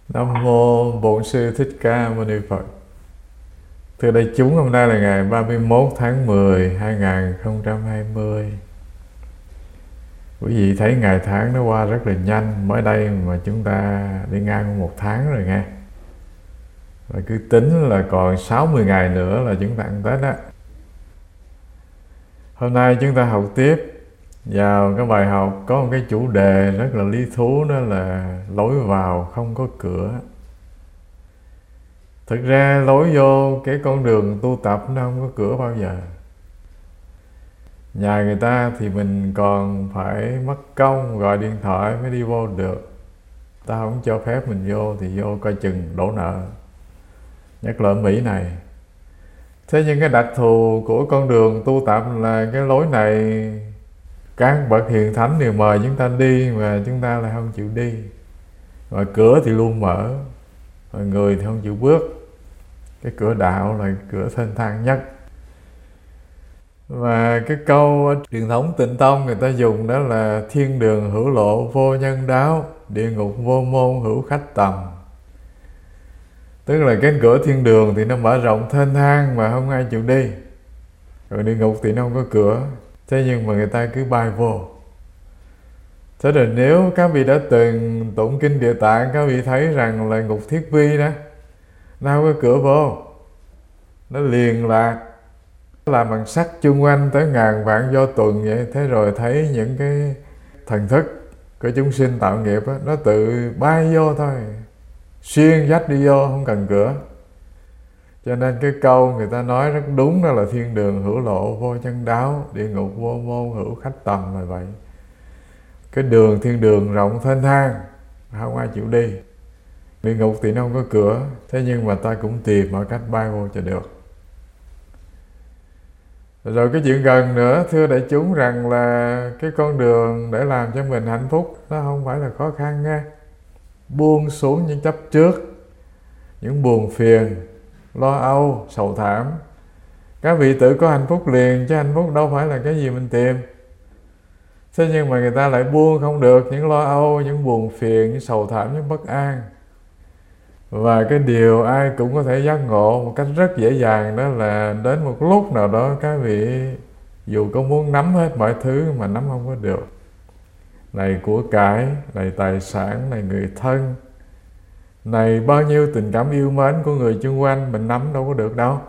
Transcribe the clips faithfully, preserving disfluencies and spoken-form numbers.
Nam mô Bổn Sư Thích Ca Mâu Ni Phật. Thưa đại chúng, hôm nay là ngày ba mươi mốt tháng mười hai nghìn không trăm hai mươi. Quý vị thấy ngày tháng nó qua rất là nhanh. Mới đây mà chúng ta đi ngang một tháng rồi nghe. Và cứ tính là còn sáu mươi ngày nữa là chúng ta ăn Tết á. Hôm nay chúng ta học tiếp vào cái bài học có một cái chủ đề rất là lý thú, đó là lối vào không có cửa. Thực ra lối vô cái con đường tu tập nó không có cửa bao giờ. Nhà người ta thì mình còn phải mất công gọi điện thoại mới đi vô được. Ta không cho phép mình vô thì vô coi chừng đổ nợ. Nhất là ở Mỹ này. Thế nhưng cái đặc thù của con đường tu tập là cái lối này các bậc hiền thánh đều mời chúng ta đi mà chúng ta lại không chịu đi. Và cửa thì luôn mở, và người thì không chịu bước. Cái cửa đạo là cửa thênh thang nhất. Và cái câu truyền thống Tịnh Tông người ta dùng đó là thiên đường hữu lộ vô nhân đáo, địa ngục vô môn hữu khách tầm. Tức là cánh cửa thiên đường thì nó mở rộng thênh thang mà không ai chịu đi. Rồi địa ngục thì nó không có cửa. Thế nhưng mà người ta cứ bay vô. Thế rồi nếu các vị đã từng tụng kinh Địa Tạng, các vị thấy rằng là ngục Thiết Vi đó, nó không có cửa vô, nó liền lạc, nó làm bằng sắt chung quanh tới ngàn vạn vô tuần vậy. Thế rồi thấy những cái thần thức của chúng sinh tạo nghiệp đó, nó tự bay vô thôi, xuyên dách đi vô, không cần cửa. Cho nên cái câu người ta nói rất đúng, đó là thiên đường hữu lộ vô nhân đáo, địa ngục vô môn hữu khách tầm là vậy. Cái đường thiên đường rộng thênh thang, không ai chịu đi. Địa ngục thì nó không có cửa, thế nhưng mà ta cũng tìm mọi cách bay vô cho được. Rồi cái chuyện gần nữa, thưa đại chúng, rằng là cái con đường để làm cho mình hạnh phúc nó không phải là khó khăn nha. Buông xuống những chấp trước, những buồn phiền, lo âu, sầu thảm. Các vị tự có hạnh phúc liền, chứ hạnh phúc đâu phải là cái gì mình tìm. Thế nhưng mà người ta lại buông không được những lo âu, những buồn phiền, những sầu thảm, những bất an. Và cái điều ai cũng có thể giác ngộ một cách rất dễ dàng, đó là đến một lúc nào đó các vị dù có muốn nắm hết mọi thứ mà nắm không có được. Này của cải, này tài sản, này người thân, này bao nhiêu tình cảm yêu mến của người chung quanh, mình nắm đâu có được đâu.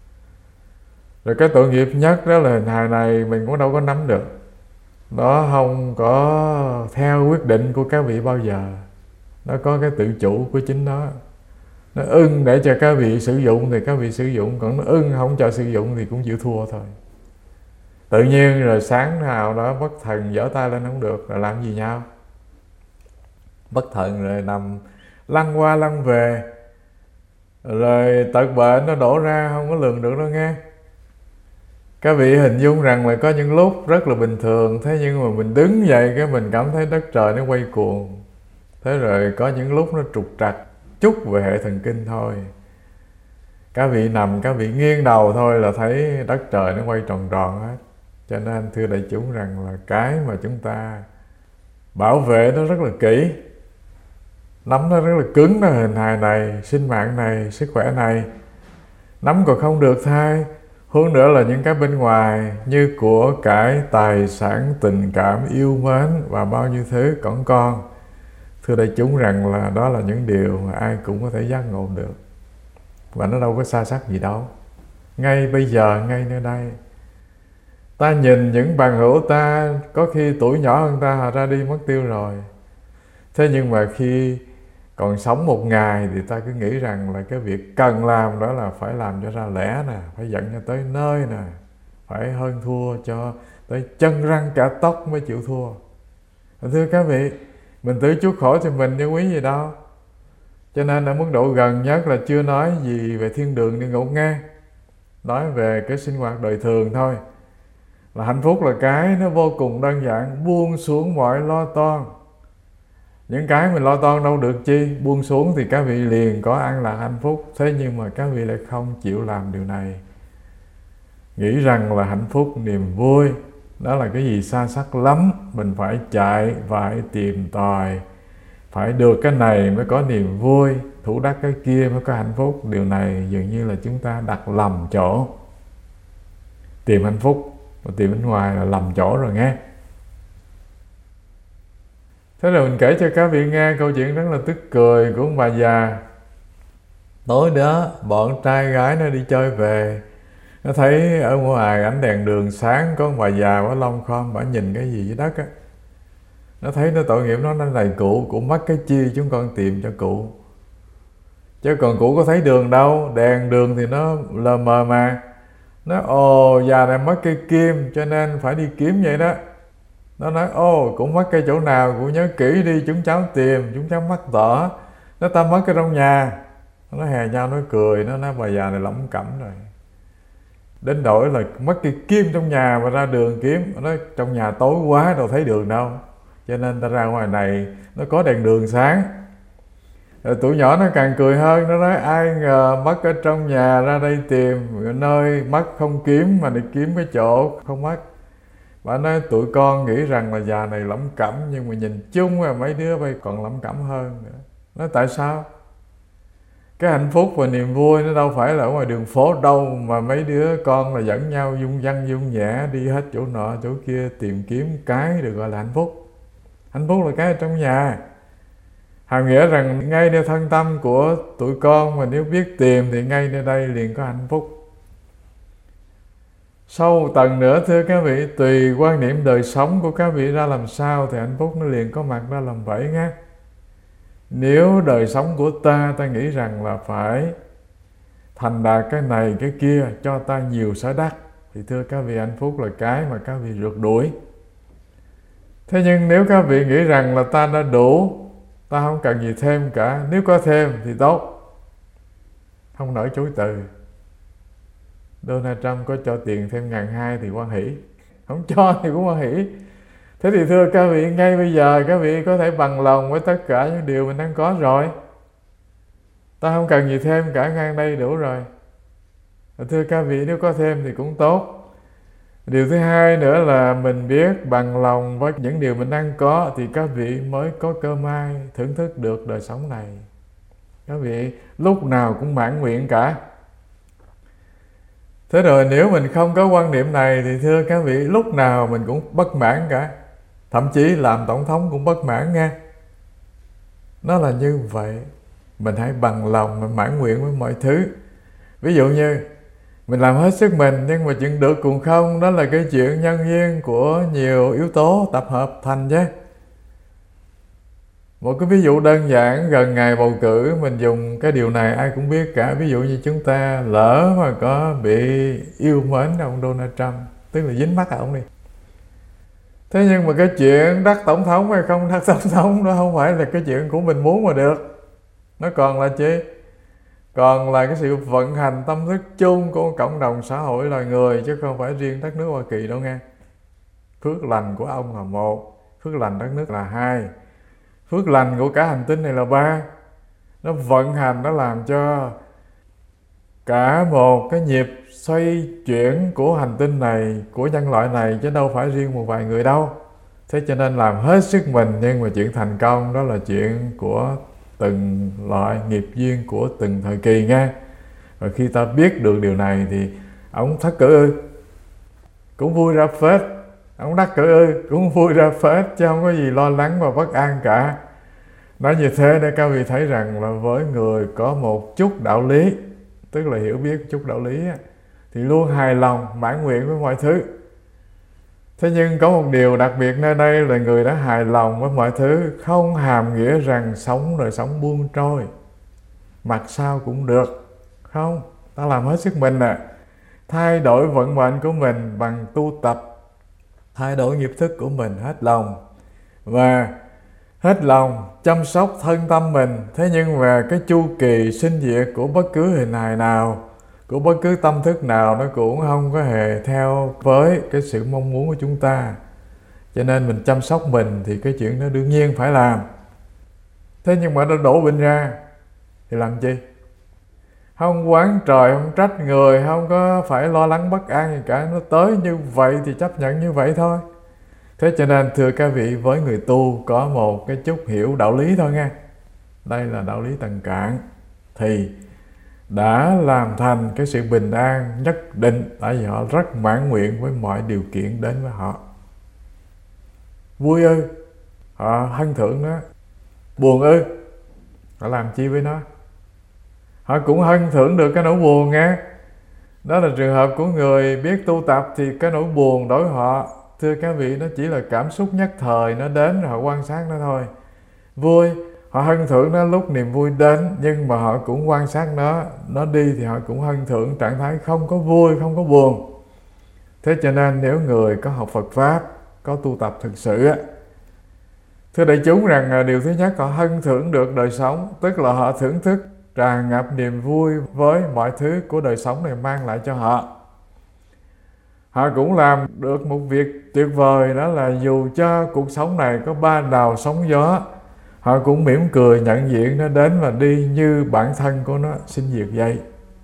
Rồi cái tội nghiệp nhất đó là hình hài này mình cũng đâu có nắm được. Nó không có theo quyết định của các vị bao giờ. Nó có cái tự chủ của chính nó. Nó ưng để cho các vị sử dụng thì các vị sử dụng, còn nó ưng không cho sử dụng thì cũng chịu thua thôi. Tự nhiên rồi sáng nào đó bất thần giở tay lên không được, rồi làm gì nhau? Bất thần rồi nằm lăn qua lăn về, rồi tật bệnh nó đổ ra không có lường được đâu nghe. Các vị hình dung rằng là có những lúc rất là bình thường, thế nhưng mà mình đứng dậy cái mình cảm thấy đất trời nó quay cuồng. Thế rồi có những lúc nó trục trặc chút về hệ thần kinh thôi. Các vị nằm, các vị nghiêng đầu thôi là thấy đất trời nó quay tròn tròn hết. Cho nên thưa đại chúng rằng là cái mà chúng ta bảo vệ nó rất là kỹ, nắm nó rất là cứng, nó hình hài này, sinh mạng này, sức khỏe này, nắm còn không được thay. Hơn nữa là những cái bên ngoài như của cải, tài sản, tình cảm, yêu mến và bao nhiêu thứ còn con. Thưa đại chúng rằng là đó là những điều mà ai cũng có thể giác ngộ được. Và nó đâu có xa xắc gì đâu. Ngay bây giờ, ngay nơi đây. Ta nhìn những bằng hữu ta, có khi tuổi nhỏ hơn ta, họ ra đi mất tiêu rồi. Thế nhưng mà khi còn sống một ngày thì ta cứ nghĩ rằng là cái việc cần làm đó là phải làm cho ra lẽ nè, phải dẫn cho tới nơi nè, phải hơn thua cho tới chân răng cả tóc mới chịu thua. Thưa các vị, mình tự chuốc khổ cho mình chứ quý gì đâu. Cho nên ở mức độ gần nhất là chưa nói gì về thiên đường địa ngục nghe, nói về cái sinh hoạt đời thường thôi. Là hạnh phúc là cái nó vô cùng đơn giản, buông xuống mọi lo toan. Những cái mình lo toan đâu được chi, buông xuống thì các vị liền có an lạc hạnh phúc. Thế nhưng mà các vị lại không chịu làm điều này. Nghĩ rằng là hạnh phúc, niềm vui đó là cái gì xa xắc lắm, mình phải chạy, phải tìm tòi, phải được cái này mới có niềm vui, thủ đắc cái kia mới có hạnh phúc. Điều này dường như là chúng ta đặt lầm chỗ. Tìm hạnh phúc và tìm bên ngoài là lầm chỗ rồi nghe. Thế rồi mình kể cho các vị nghe câu chuyện rất là tức cười của ông bà già. Tối đó bọn trai gái nó đi chơi về, nó thấy ở ngoài ánh đèn đường sáng có ông bà già bà lông khom, bà nhìn cái gì dưới đất á. Nó thấy nó tội nghiệp, nó nói này cụ, cụ mất cái chi chúng con tìm cho cụ. Chứ còn cụ có thấy đường đâu, đèn đường thì nó lờ mờ mà. Nó ồ già này mất cây kim cho nên phải đi kiếm vậy đó. Nó nói ồ cũng mất cây chỗ nào, cụ nhớ kỹ đi chúng cháu tìm, chúng cháu mắc tỏ. Nó ta mất cái trong nhà. Nó hè nhau nó cười, nó nói bà già này lẩm cẩm rồi. Đến đổi là mất cây kim trong nhà mà ra đường kiếm. Nó nói trong nhà tối quá đâu thấy đường đâu, cho nên ta ra ngoài này nó có đèn đường sáng. Rồi tụi nhỏ nó càng cười hơn, nó nói ai ngờ mất ở trong nhà ra đây tìm, nơi mất không kiếm mà để kiếm cái chỗ không mất. Bà nói tụi con nghĩ rằng là già này lẩm cẩm, nhưng mà nhìn chung là mấy đứa bây còn lẩm cẩm hơn nữa. Nói tại sao? Cái hạnh phúc và niềm vui nó đâu phải là ở ngoài đường phố đâu, mà mấy đứa con là dẫn nhau dung dăng dung nhẹ đi hết chỗ nọ chỗ kia tìm kiếm cái được gọi là hạnh phúc. Hạnh phúc là cái ở trong nhà. Hàm nghĩa rằng ngay nơi thân tâm của tụi con mà nếu biết tìm thì ngay nơi đây liền có hạnh phúc. Sâu tầng nữa thưa các vị, tùy quan niệm đời sống của các vị ra làm sao thì hạnh phúc nó liền có mặt ra làm vậy nghe. Nếu đời sống của ta, ta nghĩ rằng là phải thành đạt cái này cái kia cho ta nhiều sở đắc, thì thưa các vị hạnh phúc là cái mà các vị rượt đuổi. Thế nhưng nếu các vị nghĩ rằng là ta đã đủ, ta không cần gì thêm cả, nếu có thêm thì tốt, không nỡ chối từ. Donald Trump có cho tiền thêm ngàn hai thì hoan hỷ, không cho thì cũng hoan hỷ. Thế thì thưa các vị, ngay bây giờ các vị có thể bằng lòng với tất cả những điều mình đang có rồi. Ta không cần gì thêm cả, ngang đây đủ rồi. Thưa các vị, nếu có thêm thì cũng tốt. Điều thứ hai nữa là mình biết bằng lòng với những điều mình đang có thì các vị mới có cơ may thưởng thức được đời sống này. Các vị lúc nào cũng mãn nguyện cả. Thế rồi nếu mình không có quan niệm này thì thưa các vị, lúc nào mình cũng bất mãn cả. Thậm chí làm tổng thống cũng bất mãn nghe. Nó là như vậy. Mình hãy bằng lòng, mình mãn nguyện với mọi thứ. Ví dụ như mình làm hết sức mình, nhưng mà chuyện được cùng không, đó là cái chuyện nhân duyên của nhiều yếu tố tập hợp thành chứ. Một cái ví dụ đơn giản, gần ngày bầu cử mình dùng cái điều này ai cũng biết cả. Ví dụ như chúng ta lỡ mà có bị yêu mến ông Donald Trump, tức là dính mắt ông đi. Thế nhưng mà cái chuyện đắc tổng thống hay không đắc tổng thống đó không phải là cái chuyện của mình muốn mà được. Nó còn là chi? Còn là cái sự vận hành tâm thức chung của cộng đồng xã hội loài người, chứ không phải riêng đất nước Hoa Kỳ đâu nghe. Phước lành của ông là một, phước lành đất nước là hai, phước lành của cả hành tinh này là ba. Nó vận hành, nó làm cho cả một cái nhịp xoay chuyển của hành tinh này, của nhân loại này, chứ đâu phải riêng một vài người đâu. Thế cho nên làm hết sức mình, nhưng mà chuyện thành công đó là chuyện của từng loại nghiệp duyên của từng thời kỳ nha. Và khi ta biết được điều này thì ông thất cử ư cũng vui ra phết, ông đắc cử ư cũng vui ra phết, chứ không có gì lo lắng và bất an cả. Nói như thế để các vị thấy rằng là với người có một chút đạo lý, tức là hiểu biết chút đạo lý, thì luôn hài lòng, mãn nguyện với mọi thứ. Thế nhưng có một điều đặc biệt nơi đây là người đã hài lòng với mọi thứ không hàm nghĩa rằng sống đời sống buông trôi, mặt sao cũng được. Không, ta làm hết sức mình nè, thay đổi vận mệnh của mình bằng tu tập, thay đổi nghiệp thức của mình hết lòng, và hết lòng chăm sóc thân tâm mình. Thế nhưng mà cái chu kỳ sinh diệt của bất cứ hình hài nào, của bất cứ tâm thức nào, nó cũng không có hề theo với cái sự mong muốn của chúng ta. Cho nên mình chăm sóc mình thì cái chuyện đó đương nhiên phải làm. Thế nhưng mà nó đổ bệnh ra thì làm chi? Không oán trời, không trách người, không có phải lo lắng bất an gì cả. Nó tới như vậy thì chấp nhận như vậy thôi. Thế cho nên thưa các vị, với người tu có một cái chút hiểu đạo lý thôi nha, đây là đạo lý tầng cạn, thì đã làm thành cái sự bình an nhất định, tại vì họ rất mãn nguyện với mọi điều kiện đến với họ. Vui ư, họ hân thưởng nó. Buồn ư, họ làm chi với nó? Họ cũng hân thưởng được cái nỗi buồn nghe. Đó là trường hợp của người biết tu tập, thì cái nỗi buồn đối với họ, thưa các vị, nó chỉ là cảm xúc nhất thời, nó đến rồi họ quan sát nó thôi. Vui, họ hân thưởng nó lúc niềm vui đến, nhưng mà họ cũng quan sát nó, nó đi thì họ cũng hân thưởng trạng thái không có vui, không có buồn. Thế cho nên nếu người có học Phật Pháp, có tu tập thực sự á, thưa đại chúng rằng điều thứ nhất, họ hân thưởng được đời sống, tức là họ thưởng thức tràn ngập niềm vui với mọi thứ của đời sống này mang lại cho họ. Họ cũng làm được một việc tuyệt vời, đó là dù cho cuộc sống này có ba đào sóng gió, họ cũng mỉm cười nhận diện nó đến và đi như bản thân của nó sinh diệt vậy.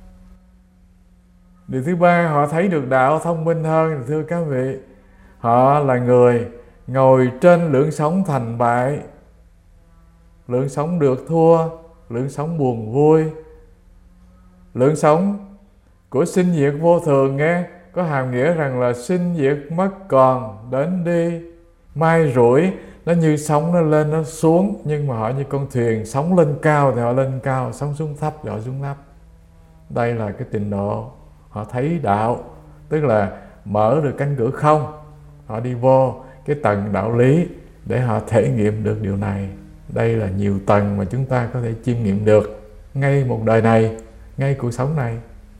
Điều thứ ba, họ thấy được đạo thông minh hơn, thưa các vị. Họ là người ngồi trên lưỡng sóng thành bại, lưỡng sóng được thua, lưỡng sóng buồn vui, lưỡng sóng của sinh diệt vô thường nghe, có hàm nghĩa rằng là sinh diệt mất còn, đến đi, mai rủi. Nó như sóng nó lên nó xuống, nhưng mà họ như con thuyền, sóng lên cao thì họ lên cao, sóng xuống thấp thì họ xuống thấp. Đây là cái trình độ họ thấy đạo, tức là mở được cánh cửa không, họ đi vô cái tầng đạo lý để họ thể nghiệm được điều này. Đây là nhiều tầng mà chúng ta có thể chiêm nghiệm được ngay một đời này, ngay cuộc sống này.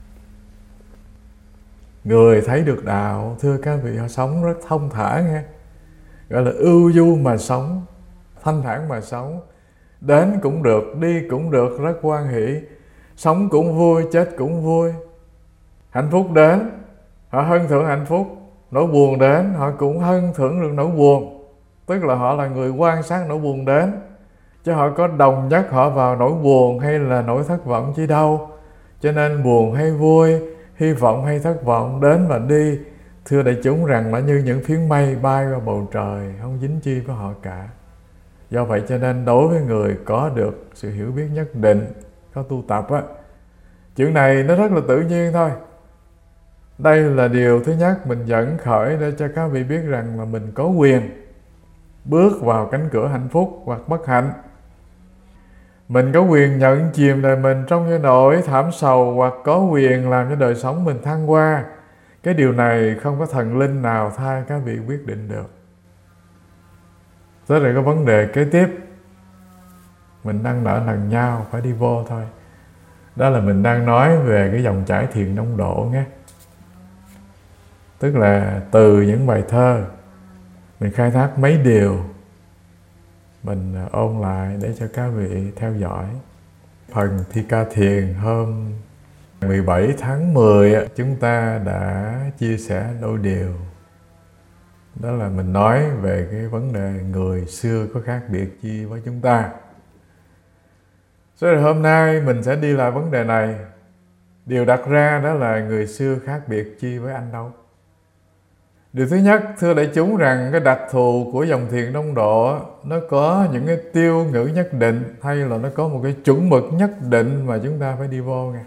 Người thấy được đạo, thưa các vị, họ sống rất thông thả nghe, gọi là ưu du mà sống, thanh thản mà sống. Đến cũng được, đi cũng được, rất hoan hỷ. Sống cũng vui, chết cũng vui. Hạnh phúc đến, họ hân thưởng hạnh phúc. Nỗi buồn đến, họ cũng hân thưởng được nỗi buồn. Tức là họ là người quan sát nỗi buồn đến, chứ họ có đồng nhất họ vào nỗi buồn hay là nỗi thất vọng chi đâu. Cho nên buồn hay vui, hy vọng hay thất vọng, đến và đi, thưa đại chúng rằng là như những phiến mây bay qua bầu trời, không dính chi với họ cả. Do vậy cho nên đối với người có được sự hiểu biết nhất định, có tu tập á, chuyện này nó rất là tự nhiên thôi. Đây là điều thứ nhất mình dẫn khởi để cho các vị biết rằng là mình có quyền bước vào cánh cửa hạnh phúc hoặc bất hạnh. Mình có quyền nhận chìm đời mình trong cái nỗi thảm sầu, hoặc có quyền làm cho đời sống mình thăng hoa. Cái điều này không có thần linh nào thay các vị quyết định được. Thế rồi có vấn đề kế tiếp, mình đang nợ nần nhau phải đi vô thôi. Đó là mình đang nói về cái dòng chảy thiền đông độ nhé. Tức là từ những bài thơ mình khai thác mấy điều, mình ôn lại để cho các vị theo dõi. Phần thi ca thiền hôm mười bảy tháng mười chúng ta đã chia sẻ đôi điều. Đó là mình nói về cái vấn đề người xưa có khác biệt chi với chúng ta. Rồi hôm nay mình sẽ đi lại vấn đề này. Điều đặt ra đó là người xưa khác biệt chi với anh đâu. Điều thứ nhất, thưa đại chúng rằng cái đặc thù của dòng thiền đông độ nó có những cái tiêu ngữ nhất định, hay là nó có một cái chuẩn mực nhất định mà chúng ta phải đi vô nghe.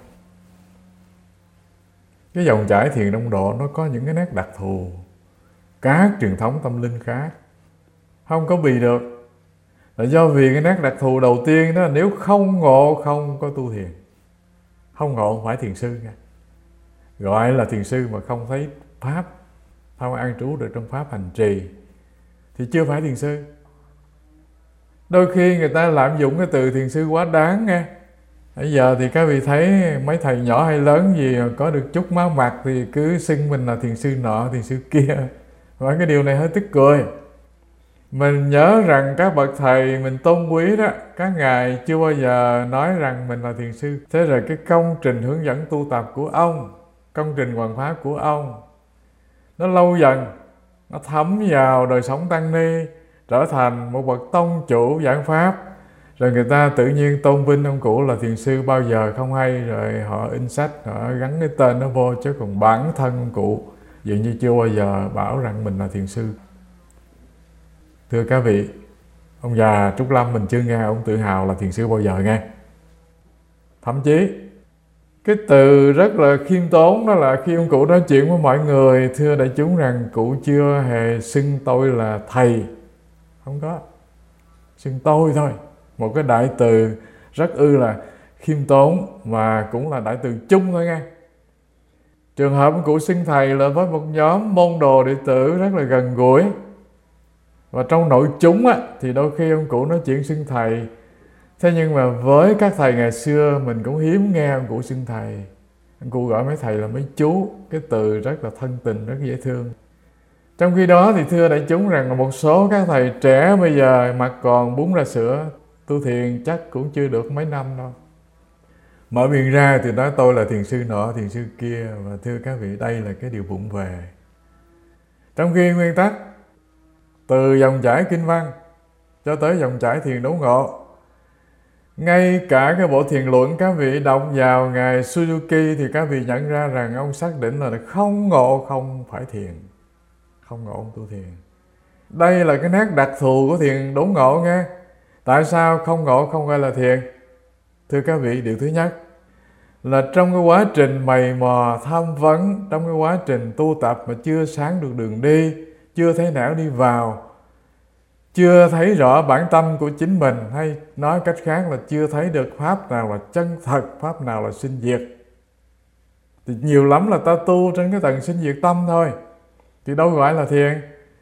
Cái dòng chảy thiền đông độ nó có những cái nét đặc thù các truyền thống tâm linh khác không có bì được, là do vì cái nét đặc thù đầu tiên đó là nếu không ngộ không có tu thiền. Không ngộ không phải thiền sư nha. Gọi là thiền sư mà không thấy pháp, không an trú được trong pháp hành trì thì chưa phải thiền sư. Đôi khi người ta lạm dụng cái từ thiền sư quá đáng nghe. Bây giờ thì các vị thấy mấy thầy nhỏ hay lớn gì có được chút máu mặt thì cứ xưng mình là thiền sư nọ, thiền sư kia. Và cái điều này hơi tức cười. Mình nhớ rằng các bậc thầy mình tôn quý đó, các ngài chưa bao giờ nói rằng mình là thiền sư. Thế rồi cái công trình hướng dẫn tu tập của ông, công trình hoàn pháp của ông, nó lâu dần, nó thấm vào đời sống tăng ni, trở thành một bậc tông chủ giảng pháp. Rồi người ta tự nhiên tôn vinh ông cụ là thiền sư bao giờ không hay, rồi họ in sách, họ gắn cái tên nó vô, chứ còn bản thân ông cụ dường như chưa bao giờ bảo rằng mình là thiền sư. Thưa các vị, ông già Trúc Lâm mình chưa nghe ông tự hào là thiền sư bao giờ nghe. Thậm chí cái từ rất là khiêm tốn đó là khi ông cụ nói chuyện với mọi người, thưa đại chúng rằng cụ chưa hề xưng tôi là thầy. Không có, xưng tôi thôi. Một cái đại từ rất ư là khiêm tốn và cũng là đại từ chung thôi nghe. Trường hợp ông cụ xưng thầy là với một nhóm môn đồ đệ tử rất là gần gũi. Và trong nội chúng á, thì đôi khi ông cụ nói chuyện xưng thầy. Thế nhưng mà với các thầy ngày xưa mình cũng hiếm nghe ông cụ xưng thầy. Ông cụ gọi mấy thầy là mấy chú, cái từ rất là thân tình, rất dễ thương. Trong khi đó thì thưa đại chúng rằng là một số các thầy trẻ bây giờ mặt còn bún ra sữa, tu thiền chắc cũng chưa được mấy năm đâu. Mở miệng ra thì nói tôi là thiền sư nọ, thiền sư kia. Và thưa các vị, đây là cái điều vụng về. Trong khi nguyên tắc từ dòng chảy kinh văn cho tới dòng chảy thiền đốn ngộ, ngay cả cái bộ thiền luận các vị đọc vào ngài Suzuki thì các vị nhận ra rằng ông xác định là không ngộ không phải thiền, không ngộ không tu thiền. Đây là cái nét đặc thù của thiền đốn ngộ nghe. Tại sao không ngộ không gọi là thiền? Thưa các vị, điều thứ nhất là trong cái quá trình mày mò tham vấn, trong cái quá trình tu tập mà chưa sáng được đường đi, chưa thấy nẻo đi vào, chưa thấy rõ bản tâm của chính mình, hay nói cách khác là chưa thấy được pháp nào là chân thật, pháp nào là sinh diệt, thì nhiều lắm là ta tu trên cái tầng sinh diệt tâm thôi, thì đâu gọi là thiền.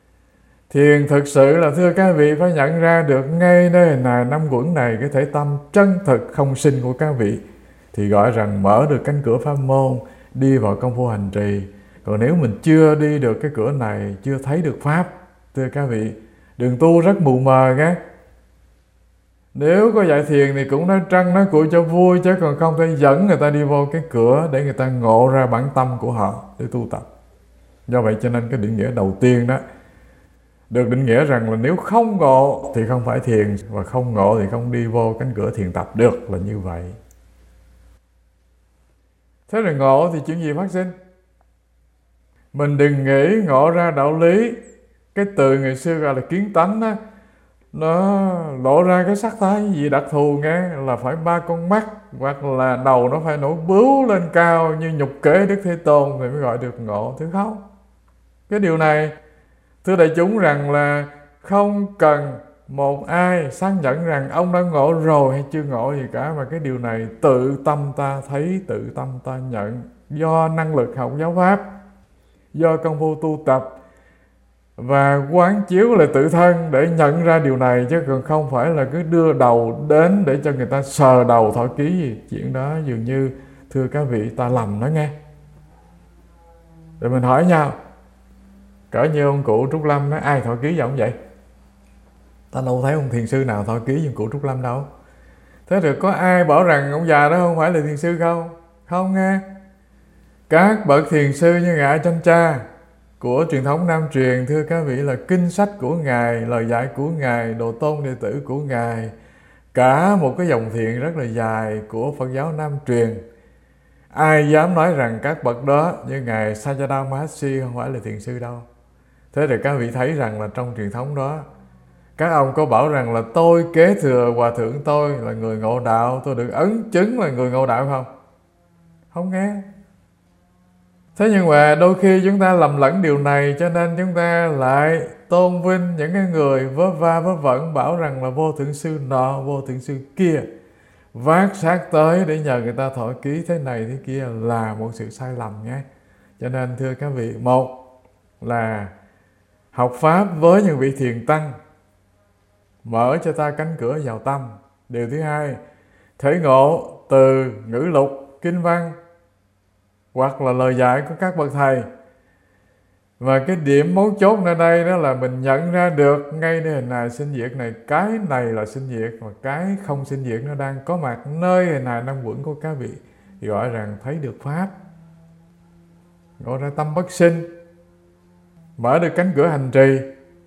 Thiền thực sự là thưa các vị phải nhận ra được ngay nơi này năm quẩn này cái thể tâm chân thực không sinh của các vị, thì gọi rằng mở được cánh cửa pháp môn, đi vào công phu hành trì. Còn nếu mình chưa đi được cái cửa này, chưa thấy được pháp, thưa các vị, đừng tu rất mù mờ nghe. Nếu có dạy thiền thì cũng nói trăng nói cuội cho vui, chứ còn không thể dẫn người ta đi vô cái cửa để người ta ngộ ra bản tâm của họ để tu tập. Do vậy cho nên cái định nghĩa đầu tiên đó được định nghĩa rằng là nếu không ngộ thì không phải thiền, và không ngộ thì không đi vô cánh cửa thiền tập được, là như vậy. Thế rồi ngộ thì chuyện gì phát sinh? Mình đừng nghĩ ngộ ra đạo lý, cái từ ngày xưa gọi là kiến tánh đó, nó lộ ra cái sắc thái gì đặc thù nghe, là phải ba con mắt, hoặc là đầu nó phải nổi bướu lên cao như nhục kế Đức Thế Tôn thì mới gọi được ngộ. Thứ không, cái điều này thưa đại chúng rằng là không cần một ai xác nhận rằng ông đã ngộ rồi hay chưa ngộ gì cả, mà cái điều này tự tâm ta thấy, tự tâm ta nhận, do năng lực học giáo pháp, do công phu tu tập và quán chiếu lại tự thân để nhận ra điều này, chứ còn không phải là cứ đưa đầu đến để cho người ta sờ đầu thọ ký gì. Chuyện đó dường như thưa các vị ta lầm đó nghe. Rồi mình hỏi nhau, cỡ như ông cụ Trúc Lâm nói ai thọ ký cho ông vậy? Ta đâu thấy ông thiền sư nào thọ ký với ông cụ Trúc Lâm đâu. Thế rồi có ai bảo rằng ông già đó không phải là thiền sư không? Không nghe. Các bậc thiền sư như ngài Chanh Cha của truyền thống Nam truyền, thưa các vị, là kinh sách của ngài, lời dạy của ngài, đồ tôn đệ tử của ngài, cả một cái dòng thiện rất là dài của Phật giáo Nam truyền. Ai dám nói rằng các bậc đó như ngài Sayadaw Maharshi không phải là thiền sư đâu. Thế thì các vị thấy rằng là trong truyền thống đó, các ông có bảo rằng là tôi kế thừa hòa thượng tôi là người ngộ đạo, tôi được ấn chứng là người ngộ đạo không? Không nghe. Thế nhưng mà đôi khi chúng ta lầm lẫn điều này, cho nên chúng ta lại tôn vinh những cái người vớ va vớ vẩn bảo rằng là vô thượng sư nọ, vô thượng sư kia, vác xác tới để nhờ người ta thọ ký thế này thế kia, là một sự sai lầm nhé. Cho nên thưa các vị, một là học pháp với những vị thiền tăng mở cho ta cánh cửa vào tâm. Điều thứ hai, thể ngộ từ ngữ lục, kinh văn hoặc là lời dạy của các bậc thầy. Và cái điểm mấu chốt nơi đây đó là mình nhận ra được ngay nơi hình hài sinh diệt này, cái này là sinh diệt và cái không sinh diệt nó đang có mặt nơi hình hài năm quẩn của các vị, thì gọi rằng thấy được pháp, gọi ra tâm bất sinh, mở được cánh cửa hành trì.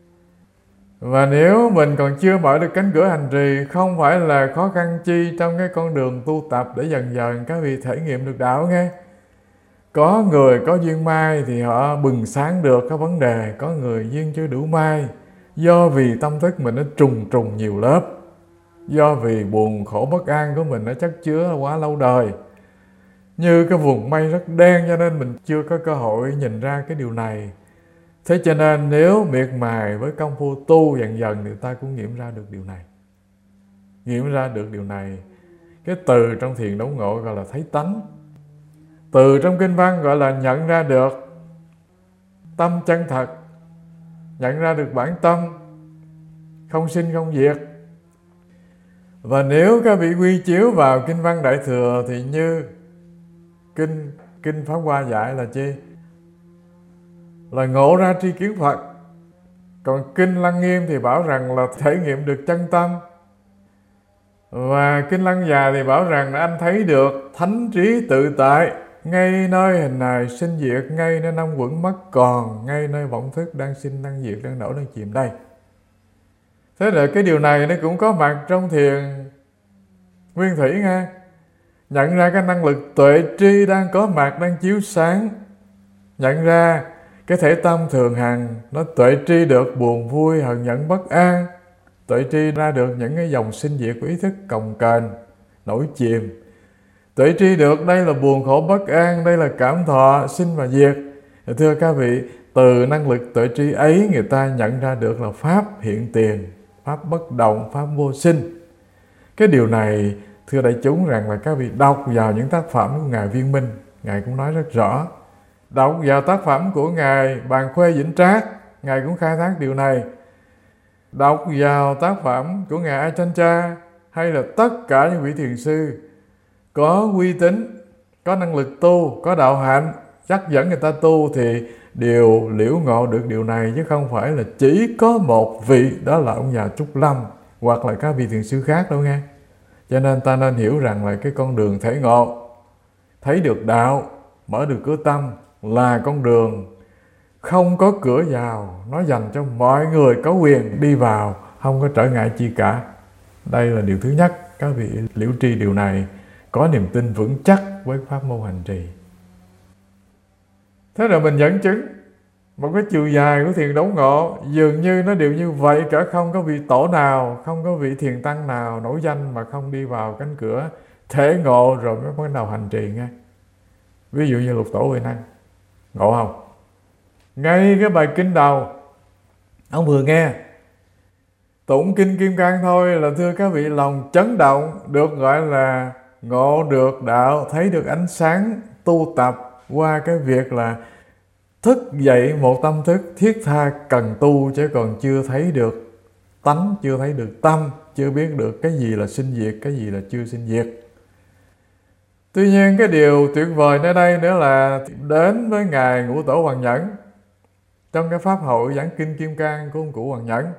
Và nếu mình còn chưa mở được cánh cửa hành trì, không phải là khó khăn chi trong cái con đường tu tập để dần dần các vị thể nghiệm được đạo nghe. Có người có duyên mai thì họ bừng sáng được các vấn đề, có người duyên chưa đủ mai, Do vì tâm thức mình nó trùng trùng nhiều lớp, do vì buồn khổ bất an của mình nó chất chứa quá lâu đời, như cái vùng mây rất đen, cho nên mình chưa có cơ hội nhìn ra cái điều này. Thế cho nên nếu miệt mài với công phu tu dần dần thì ta cũng nghiệm ra được điều này. Nghiệm ra được điều này. Cái từ trong thiền đốn ngộ gọi là thấy tánh. Từ trong kinh văn gọi là nhận ra được tâm chân thật, nhận ra được bản tâm không sinh không diệt. Và nếu các vị quy chiếu vào kinh văn Đại Thừa thì như kinh kinh Pháp Hoa dạy là chi? Là ngộ ra tri kiến Phật. Còn kinh Lăng Nghiêm thì bảo rằng là thể nghiệm được chân tâm. Và kinh Lăng Già thì bảo rằng là anh thấy được thánh trí tự tại, ngay nơi hình hài sinh diệt, ngay nơi năm quẩn mất còn, ngay nơi vọng thức đang sinh, đang diệt, đang nổi, đang chìm đây. Thế là cái điều này nó cũng có mặt trong thiền Nguyên Thủy nghe. Nhận ra cái năng lực tuệ tri đang có mặt, đang chiếu sáng. Nhận ra cái thể tâm thường hằng, nó tuệ tri được buồn vui, hờn giận bất an. Tuệ tri ra được những cái dòng sinh diệt của ý thức cồng kềnh, nổi chìm. Tuệ tri được đây là buồn khổ bất an, đây là cảm thọ sinh và diệt. Thưa các vị, từ năng lực tuệ tri ấy người ta nhận ra được là pháp hiện tiền, pháp bất động, pháp vô sinh. Cái điều này thưa đại chúng rằng là các vị đọc vào những tác phẩm của Ngài Viên Minh, Ngài cũng nói rất rõ. Đọc vào tác phẩm của Ngài Bàn Khuê Vĩnh Trác, Ngài cũng khai thác điều này. Đọc vào tác phẩm của Ngài Ajahn, hay là tất cả những vị thiền sư có uy tín, có năng lực tu, có đạo hạnh, dắt dẫn người ta tu thì đều liễu ngộ được điều này, chứ không phải là chỉ có một vị, đó là ông già Trúc Lâm hoặc là các vị thiền sư khác đâu nghe. Cho nên ta nên hiểu rằng là cái con đường thể ngộ, thấy được đạo, mở được cửa tâm là con đường không có cửa vào, nó dành cho mọi người có quyền đi vào, không có trở ngại chi cả. Đây là điều thứ nhất, các vị liễu tri điều này, có niềm tin vững chắc với pháp môn hành trì. Thế là mình dẫn chứng một cái chiều dài của thiền đốn ngộ, dường như nó đều như vậy cả, không có vị tổ nào, không có vị thiền tăng nào nổi danh mà không đi vào cánh cửa thể ngộ rồi mới bắt đầu hành trì nghe. Ví dụ như Lục Tổ Huệ Năng, ngộ không? Ngay cái bài kinh đầu, ông vừa nghe tụng kinh Kim Cang thôi là thưa các vị lòng chấn động, được gọi là ngộ được đạo, thấy được ánh sáng tu tập qua cái việc là thức dậy một tâm thức thiết tha cần tu, chứ còn chưa thấy được tánh, chưa thấy được tâm, chưa biết được cái gì là sinh diệt, cái gì là chưa sinh diệt. Tuy nhiên cái điều tuyệt vời nơi đây nữa là đến với Ngài Ngũ Tổ Hoàng Nhẫn, trong cái pháp hội giảng kinh Kim Cang của ông cụ Hoàng Nhẫn.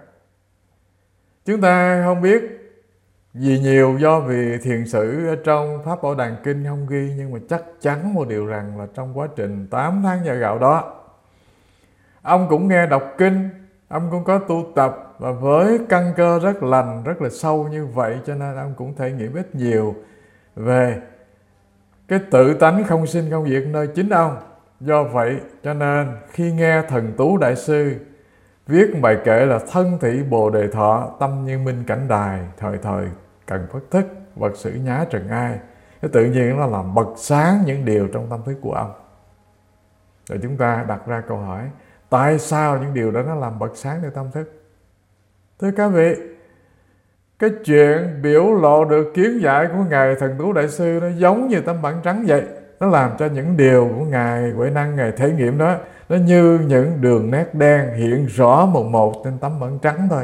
Chúng ta không biết gì nhiều do vì thiền sử ở trong Pháp Bảo Đàn Kinh không ghi, nhưng mà chắc chắn một điều rằng là trong quá trình tám tháng già gạo đó, ông cũng nghe đọc kinh, ông cũng có tu tập, và với căn cơ rất lành, rất là sâu như vậy, cho nên ông cũng thể nghiệm ít nhiều về cái tự tánh không sinh không diệt nơi chính ông. Do vậy cho nên khi nghe Thần Tú Đại Sư viết bài kệ là thân thị Bồ Đề Thọ, tâm như minh cảnh đài, thời thời cần phát thức, vật sử nhá trần ai, cái tự nhiên nó làm bật sáng những điều trong tâm thức của ông. Rồi chúng ta đặt ra câu hỏi, tại sao những điều đó nó làm bật sáng được tâm thức? Thưa các vị, cái chuyện biểu lộ được kiến giải của Ngài Thần Tú Đại Sư nó giống như tấm bảng trắng vậy. Nó làm cho những điều của Ngài Huệ Năng, Ngài thể nghiệm đó, nó như những đường nét đen hiện rõ một một trên tấm bảng trắng thôi.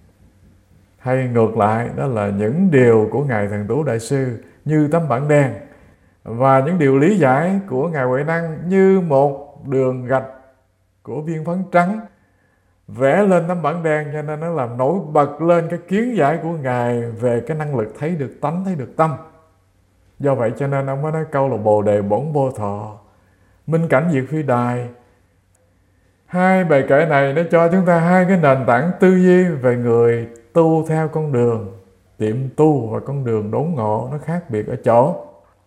Hay ngược lại, đó là những điều của Ngài Thần Tú Đại Sư như tấm bảng đen, và những điều lý giải của Ngài Huệ Năng như một đường gạch của viên phấn trắng vẽ lên tấm bảng đen, cho nên nó làm nổi bật lên cái kiến giải của Ngài về cái năng lực thấy được tánh, thấy được tâm. Do vậy cho nên ông mới nói câu là Bồ Đề Bổn Vô Thọ, minh cảnh diệt phi đài. Hai bài kệ này nó cho chúng ta hai cái nền tảng tư duy về người tu theo con đường tiệm tu và con đường đốn ngộ, nó khác biệt ở chỗ.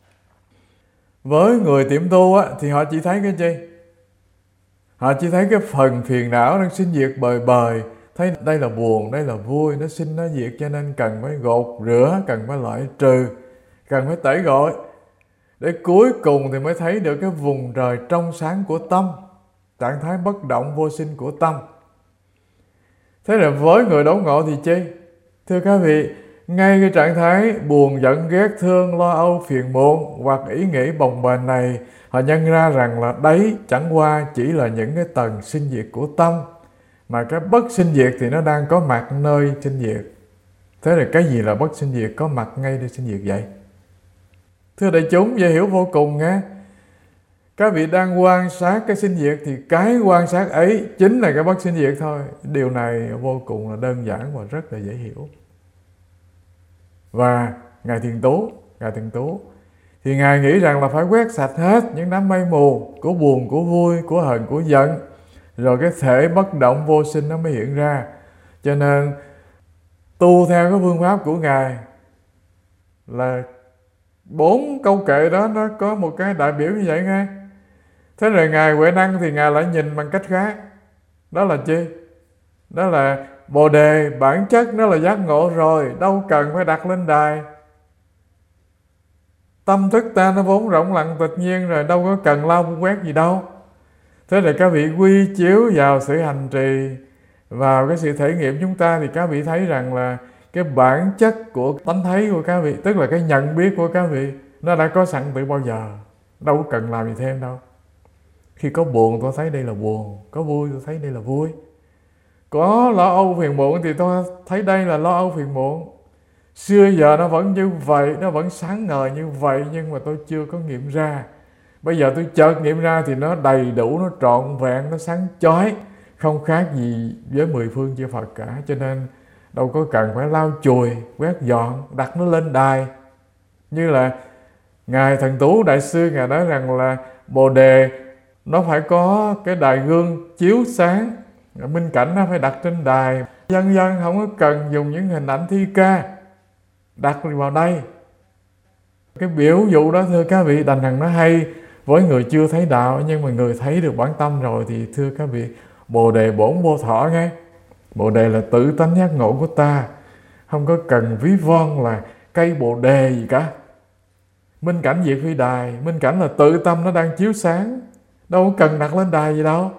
Với người tiệm tu á, thì họ chỉ thấy cái gì? Họ chỉ thấy cái phần phiền não đang sinh diệt bời bời, thấy đây là buồn, đây là vui, nó sinh nó diệt, cho nên cần phải gột rửa, cần phải loại trừ, cần phải tẩy gọi, để cuối cùng thì mới thấy được cái vùng trời trong sáng của tâm, trạng thái bất động vô sinh của tâm. Thế là với người đốn ngộ thì chi? Thưa các vị, ngay cái trạng thái buồn, giận, ghét, thương, lo âu, phiền muộn hoặc ý nghĩ bồng bềnh này, họ nhận ra rằng là đấy chẳng qua chỉ là những cái tầng sinh diệt của tâm, mà cái bất sinh diệt thì nó đang có mặt nơi sinh diệt. Thế là cái gì là bất sinh diệt có mặt ngay nơi sinh diệt vậy? Thưa đại chúng, dễ hiểu vô cùng nghe. Các vị đang quan sát cái sinh diệt thì cái quan sát ấy chính là cái bất sinh diệt thôi. Điều này vô cùng là đơn giản và rất là dễ hiểu. Và Ngài Thiền Tú, Ngài Thiền Tú thì Ngài nghĩ rằng là phải quét sạch hết những đám mây mù của buồn, của vui, của hờn, của giận, rồi cái thể bất động vô sinh nó mới hiện ra. Cho nên tu theo cái phương pháp của Ngài là bốn câu kệ đó nó có một cái đại biểu như vậy nghe. Thế rồi Ngài Huệ Năng thì Ngài lại nhìn bằng cách khác. Đó là chi? Đó là Bồ Đề bản chất nó là giác ngộ rồi, đâu cần phải đặt lên đài. Tâm thức ta nó vốn rộng lặng tự nhiên rồi, đâu có cần lau quét gì đâu. Thế là các vị quy chiếu vào sự hành trì, vào cái sự thể nghiệm chúng ta, thì các vị thấy rằng là cái bản chất của tánh thấy của các vị, tức là cái nhận biết của các vị, nó đã có sẵn từ bao giờ, đâu có cần làm gì thêm đâu. Khi có buồn tôi thấy đây là buồn, có vui tôi thấy đây là vui, có lo âu phiền muộn thì tôi thấy đây là lo âu phiền muộn. Xưa giờ nó vẫn như vậy, nó vẫn sáng ngời như vậy, nhưng mà tôi chưa có nghiệm ra. Bây giờ tôi chợt nghiệm ra thì nó đầy đủ, nó trọn vẹn, nó sáng chói, không khác gì với mười phương chư Phật cả. Cho nên đâu có cần phải lau chùi, quét dọn, đặt nó lên đài. Như là Ngài Thần Tú Đại Sư, Ngài nói rằng là Bồ Đề nó phải có cái đài gương chiếu sáng, minh cảnh nó phải đặt trên đài. Dân dân không có cần dùng những hình ảnh thi ca đặt vào đây. Cái biểu dụ đó thưa các vị, đành rằng nó hay với người chưa thấy đạo, nhưng mà người thấy được bản tâm rồi thì thưa các vị, Bồ Đề bổn vô thọ nghe. Bồ Đề là tự tánh giác ngộ của ta, không có cần ví von là cây Bồ Đề gì cả. Minh cảnh diệt phi đài, minh cảnh là tự tâm nó đang chiếu sáng, đâu có cần đặt lên đài gì đâu.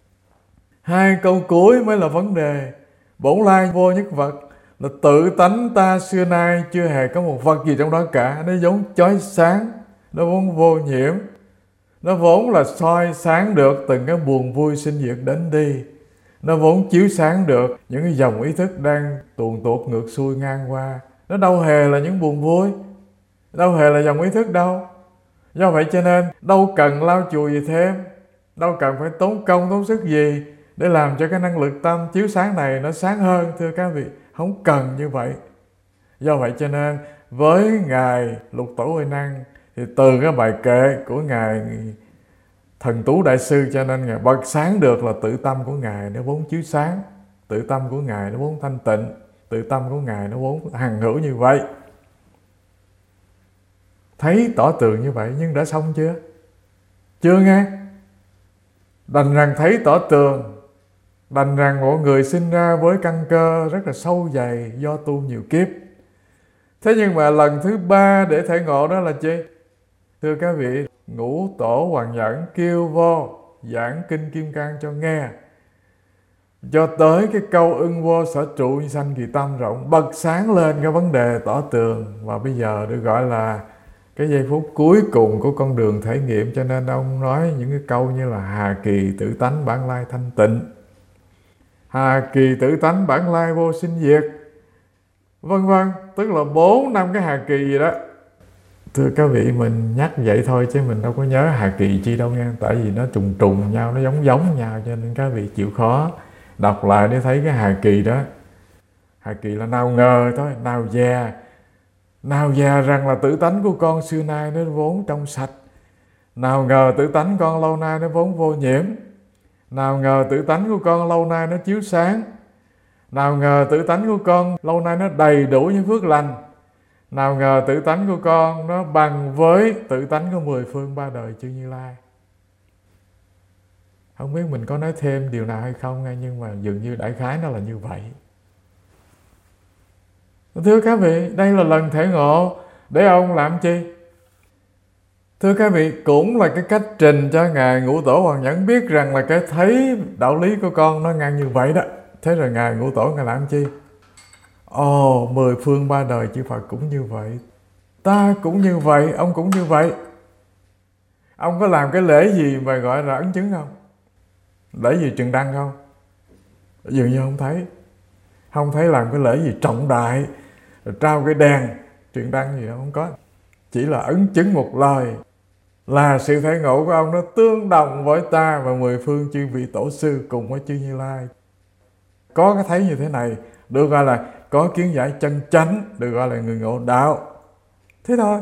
Hai câu cuối mới là vấn đề. Bổn lai vô nhất vật là tự tánh ta xưa nay chưa hề có một vật gì trong đó cả. Nó vốn chói sáng, nó vốn vô nhiễm, nó vốn là soi sáng được từng cái buồn vui sinh diệt đến đi. Nó vốn chiếu sáng được những cái dòng ý thức đang tuồn tuột ngược xuôi ngang qua. Nó đâu hề là những buồn vui, đâu hề là dòng ý thức đâu. Do vậy cho nên đâu cần lau chùi gì thêm, đâu cần phải tốn công tốn sức gì để làm cho cái năng lực tâm chiếu sáng này nó sáng hơn. Thưa các vị, không cần như vậy. Do vậy cho nên với Ngài Lục Tổ Huệ Năng thì từ cái bài kệ của Ngài Thần Tú Đại Sư, cho nên Ngài bật sáng được là tự tâm của Ngài nó vốn chiếu sáng, tự tâm của Ngài nó vốn thanh tịnh, tự tâm của Ngài nó vốn hằng hữu như vậy. Thấy tỏ tường như vậy nhưng đã xong chưa? Chưa nghe. Đành rằng thấy tỏ tường, đành rằng mọi người sinh ra với căn cơ rất là sâu dày do tu nhiều kiếp. Thế nhưng mà lần thứ ba để thể ngộ đó là chi? Thưa các vị, Ngũ Tổ Hoàng Nhẫn kêu vô giảng kinh Kim Cang cho nghe, cho tới cái câu ưng vô sở trụ sanh kỳ tâm rộng, bật sáng lên cái vấn đề tỏ tường. Và bây giờ được gọi là cái giây phút cuối cùng của con đường thể nghiệm. Cho nên ông nói những cái câu như là hà kỳ tự tánh bản lai thanh tịnh, hà kỳ tự tánh bản lai vô sinh diệt, vân vân, tức là bốn năm cái hà kỳ gì đó. Thưa các vị, mình nhắc vậy thôi chứ mình đâu có nhớ hà kỳ chi đâu nha. Tại vì nó trùng trùng nhau, nó giống giống nhau, cho nên các vị chịu khó đọc lại để thấy cái hà kỳ đó. Hà kỳ là nào ngờ thôi, nào dè, nào dè rằng là tự tánh của con xưa nay nó vốn trong sạch, nào ngờ tự tánh con lâu nay nó vốn vô nhiễm, nào ngờ tự tánh của con lâu nay nó chiếu sáng, nào ngờ tự tánh của con lâu nay nó đầy đủ những phước lành, nào ngờ tự tánh của con nó bằng với tự tánh của mười phương ba đời chư Như Lai. Không biết mình có nói thêm điều nào hay không nghe, nhưng mà dường như đại khái nó là như vậy. Thưa các vị, đây là lần thể ngộ để ông làm chi? Thưa các vị, cũng là cái cách trình cho Ngài Ngũ Tổ Hoàng Nhẫn biết rằng là cái thấy đạo lý của con nó ngang như vậy đó. Thế rồi Ngài Ngũ Tổ Ngài làm chi? Ồ, mười phương ba đời chư Phật cũng như vậy, ta cũng như vậy, ông cũng như vậy. Ông có làm cái lễ gì mà gọi là ấn chứng không? Lễ gì trừng đăng không? Dường như không thấy. Không thấy làm cái lễ gì trọng đại, rồi trao cái đèn trừng đăng gì đâu, không có. Chỉ là ấn chứng một lời là sự thể ngộ của ông nó tương đồng với ta và mười phương chư vị tổ sư cùng với chư Như Lai. Có cái thấy như thế này được gọi là có kiến giải chân chánh, được gọi là người ngộ đạo. Thế thôi.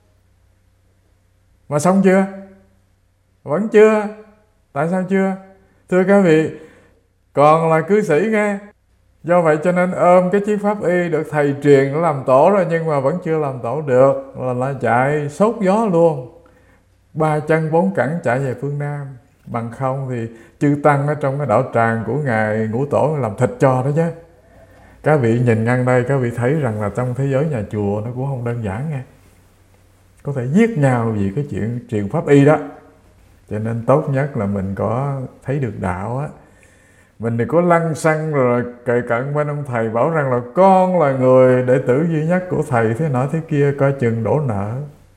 Mà xong chưa? Vẫn chưa. Tại sao chưa? Thưa các vị, còn là cư sĩ nghe. Do vậy cho nên ôm cái chiếc pháp y được thầy truyền nó làm tổ rồi, nhưng mà vẫn chưa làm tổ được, là là chạy sốt gió luôn. Ba chân bốn cẳng chạy về phương Nam. Bằng không thì chư tăng ở trong cái đạo tràng của Ngài Ngũ Tổ làm thịt cho đó chứ. Các vị nhìn ngang đây, các vị thấy rằng là trong thế giới nhà chùa nó cũng không đơn giản nghe. Có thể giết nhau vì cái chuyện truyền pháp y đó. Cho nên tốt nhất là mình có thấy được đạo á, mình đừng có lăng xăng rồi cậy cận bên ông thầy bảo rằng là con là người đệ tử duy nhất của thầy thế nọ thế kia, coi chừng đổ nợ.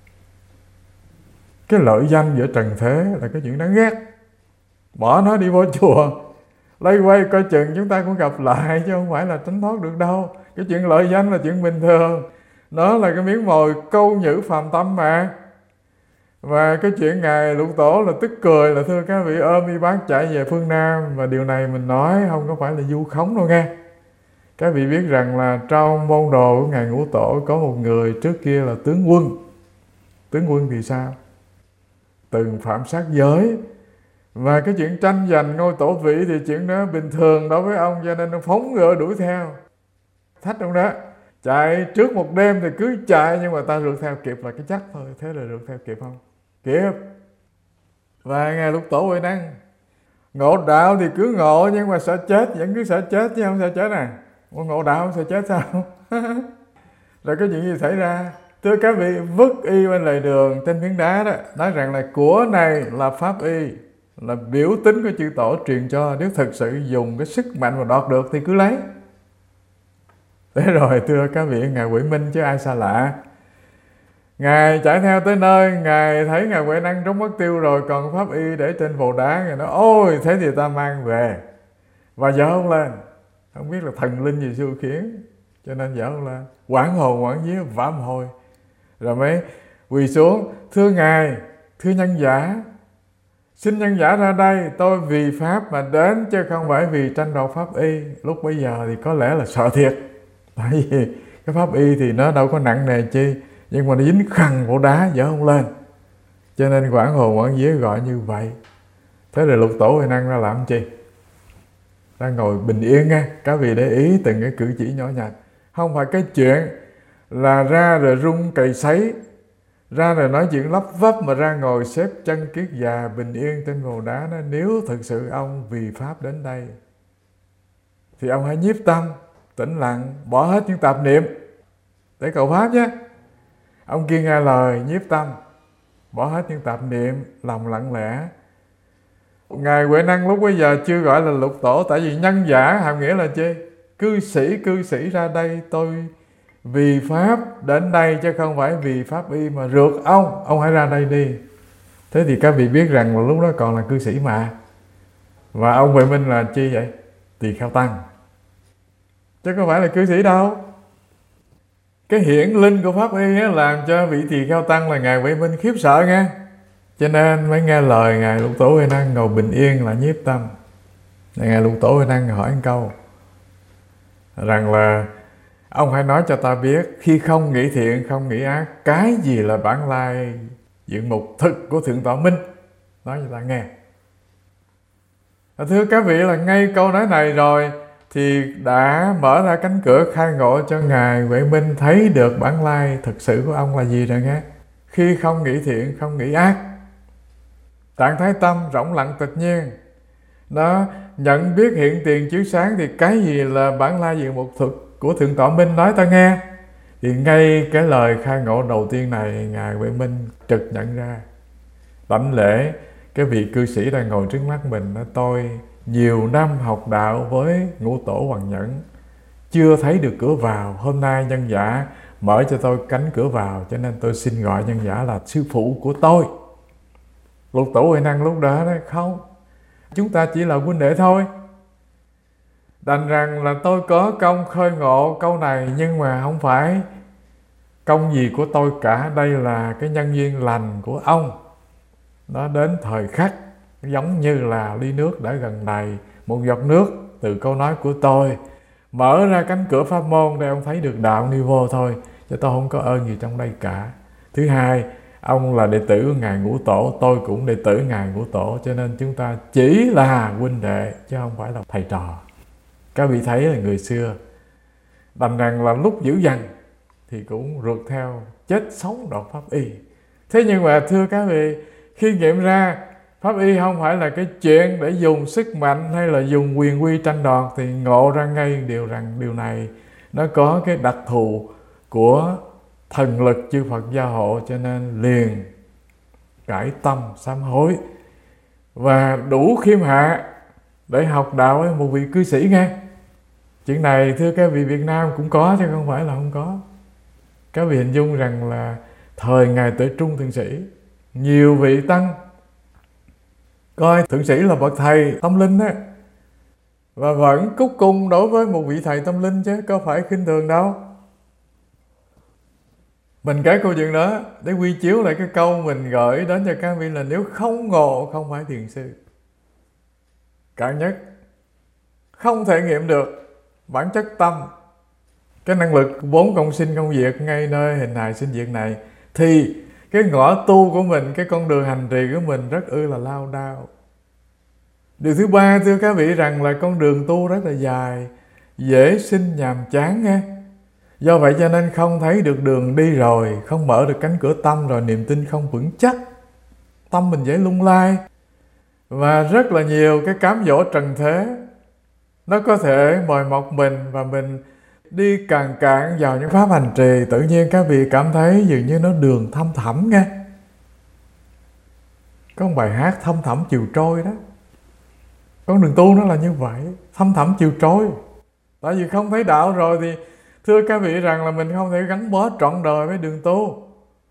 Cái lợi danh giữa trần thế là cái chuyện đáng ghét. Bỏ nó đi vô chùa, lây quay coi chừng chúng ta cũng gặp lại, chứ không phải là tránh thoát được đâu. Cái chuyện lợi danh là chuyện bình thường, nó là cái miếng mồi câu nhử phàm tâm mà. Và cái chuyện Ngài Lục Tổ là tức cười là thưa các vị, ôm y bát chạy về phương Nam. Và điều này mình nói không có phải là vu khống đâu nghe. Các vị biết rằng là trong môn đồ của Ngài Ngũ Tổ có một người trước kia là tướng quân. Tướng quân thì sao? Từng phạm sát giới. Và cái chuyện tranh giành ngôi tổ vị thì chuyện đó bình thường đối với ông, cho nên ông phóng ngựa đuổi theo. Thách ông đó, chạy trước một đêm thì cứ chạy, nhưng mà ta rượt theo kịp là cái chắc thôi. Thế là rượt theo kịp không? Kịp. Và Ngài Lục Tổ Huệ Năng ngộ đạo thì cứ ngộ, nhưng mà sợ chết vẫn cứ sợ chết chứ không sợ chết à. Ngộ đạo không sợ chết sao? Rồi cái chuyện gì xảy ra? Thưa các vị, vứt y bên lề đường trên phiến đá đó, nói rằng là của này là pháp y, là biểu tính của chư tổ truyền cho, nếu thực sự dùng cái sức mạnh mà đoạt được thì cứ lấy. Thế rồi thưa các vị, Ngài Huệ Minh chứ ai xa lạ. Ngài chạy theo tới nơi, Ngài thấy Ngài Huệ Năng trống mất tiêu rồi, còn pháp y để trên vồ đá. Ngài nói ôi thế thì ta mang về. Và dở ông lên, không biết là thần linh gì xui khiến, cho nên dở ông lên, quảng hồn quảng vía vã mồ hôi. Rồi mới quỳ xuống, thưa Ngài, thưa nhân giả, xin nhân giả ra đây, tôi vì pháp mà đến chứ không phải vì tranh đoạt pháp y. Lúc bấy giờ thì có lẽ là sợ thiệt, tại vì cái pháp y thì nó đâu có nặng nề chi, nhưng mà nó dính khăn bộ đá dở không lên, cho nên quảng hồn quảng vía gọi như vậy. Thế rồi Lục Tổ Huệ Năng ra làm chi? Ra ngồi bình yên nha. Các vị để ý từng cái cử chỉ nhỏ nhặt, không phải cái chuyện là ra rồi rung cày sấy, ra rồi nói chuyện lắp vấp, mà ra ngồi xếp chân kiết già bình yên trên vồ đá đó. Nếu thực sự ông vì pháp đến đây thì ông hãy nhiếp tâm, tĩnh lặng, bỏ hết những tạp niệm để cầu pháp nhé. Ông kia nghe lời nhiếp tâm, bỏ hết những tạp niệm, lòng lặng lẽ. Ngài Huệ Năng lúc bây giờ chưa gọi là Lục Tổ, tại vì nhân giả hàm nghĩa là chi? Cư sĩ, cư sĩ ra đây, tôi vì pháp đến đây chứ không phải vì pháp y mà rượt ông, ông hãy ra đây đi. Thế thì các vị biết rằng là lúc đó còn là cư sĩ mà. Và ông Huệ Minh là chi vậy? Tỳ kheo tăng, chứ không phải là cư sĩ đâu. Cái hiển linh của pháp y làm cho vị tỳ kheo tăng là Ngài Huệ Minh khiếp sợ nghe. Cho nên mới nghe lời Ngài Lục Tổ Huệ Năng ngồi bình yên là nhiếp tâm. Ngài Lục Tổ Huệ Năng hỏi một câu rằng là ông hãy nói cho ta biết, khi không nghĩ thiện không nghĩ ác, cái gì là bản lai diện mục thực của Thượng Tọa Minh? Nói cho ta nghe. Thưa các vị, là ngay câu nói này rồi thì đã mở ra cánh cửa khai ngộ cho Ngài Huệ Minh thấy được bản lai thực sự của ông là gì rồi nghe. Khi không nghĩ thiện không nghĩ ác, trạng thái tâm rỗng lặng tịch nhiên, Nó nhận biết hiện tiền chiếu sáng thì cái gì là bản lai diện mục thực của Thượng Tọa Minh nói ta nghe. Thì ngay cái lời khai ngộ đầu tiên này, Ngài Huệ Minh trực nhận ra. Đảnh lễ cái vị cư sĩ đang ngồi trước mắt mình đó: tôi nhiều năm học đạo với Ngũ Tổ Hoàng Nhẫn, chưa thấy được cửa vào. Hôm nay nhân giả mở cho tôi cánh cửa vào, cho nên tôi xin gọi nhân giả là sư phụ của tôi. Lục Tổ Huệ Năng lúc đó nói: không, chúng ta chỉ là huynh đệ thôi. Đành rằng là tôi có công khơi ngộ câu này, nhưng mà không phải công gì của tôi cả. Đây là cái nhân duyên lành của ông. Nó đến thời khắc giống như là ly nước đã gần đầy, một giọt nước từ câu nói của tôi mở ra cánh cửa pháp môn để ông thấy được đạo ni vô thôi, chứ tôi không có ơn gì trong đây cả. Thứ hai, ông là đệ tử của Ngài Ngũ Tổ, tôi cũng đệ tử Ngài Ngũ Tổ, cho nên chúng ta chỉ là huynh đệ chứ không phải là thầy trò. Các vị thấy là người xưa đành rằng là lúc dữ dằn thì cũng rượt theo chết sống đoạt pháp y. Thế nhưng mà thưa các vị, khi nghiệm ra pháp y không phải là cái chuyện để dùng sức mạnh hay là dùng quyền quy tranh đoạt, thì ngộ ra ngay điều rằng điều này nó có cái đặc thù của thần lực chư Phật gia hộ, cho nên liền cải tâm sám hối và đủ khiêm hạ để học đạo với một vị cư sĩ nghe. Chuyện này thưa các vị Việt Nam cũng có chứ không phải là không có. Các vị hình dung rằng là thời Ngài Tuệ Trung Thượng Sĩ, nhiều vị tăng coi Thượng Sĩ là bậc thầy tâm linh á, và vẫn cúc cung đối với một vị thầy tâm linh chứ có phải khinh thường đâu. Mình kể câu chuyện đó để quy chiếu lại cái câu mình gửi đến cho các vị là nếu không ngộ không phải thiền sư. Cạn nhất, không thể nghiệm được bản chất tâm, cái năng lực vốn công sinh công diệt ngay nơi hình hài sinh diệt này, thì cái ngõ tu của mình, cái con đường hành trì của mình rất ư là lao đao. Điều thứ ba thưa các vị rằng là con đường tu rất là dài, dễ sinh nhàm chán nghe. Do vậy cho nên không thấy được đường đi rồi, không mở được cánh cửa tâm rồi, niềm tin không vững chắc, tâm mình dễ lung lay. Và rất là nhiều cái cám dỗ trần thế nó có thể mời mọc mình, và mình đi càng cạn vào những pháp hành trì, tự nhiên các vị cảm thấy dường như nó đường thăm thẳm nghe. Có một bài hát thăm thẳm chiều trôi đó. Con đường tu nó là như vậy, thăm thẳm chiều trôi. Tại vì không thấy đạo rồi thì thưa các vị rằng là mình không thể gắn bó trọn đời với đường tu.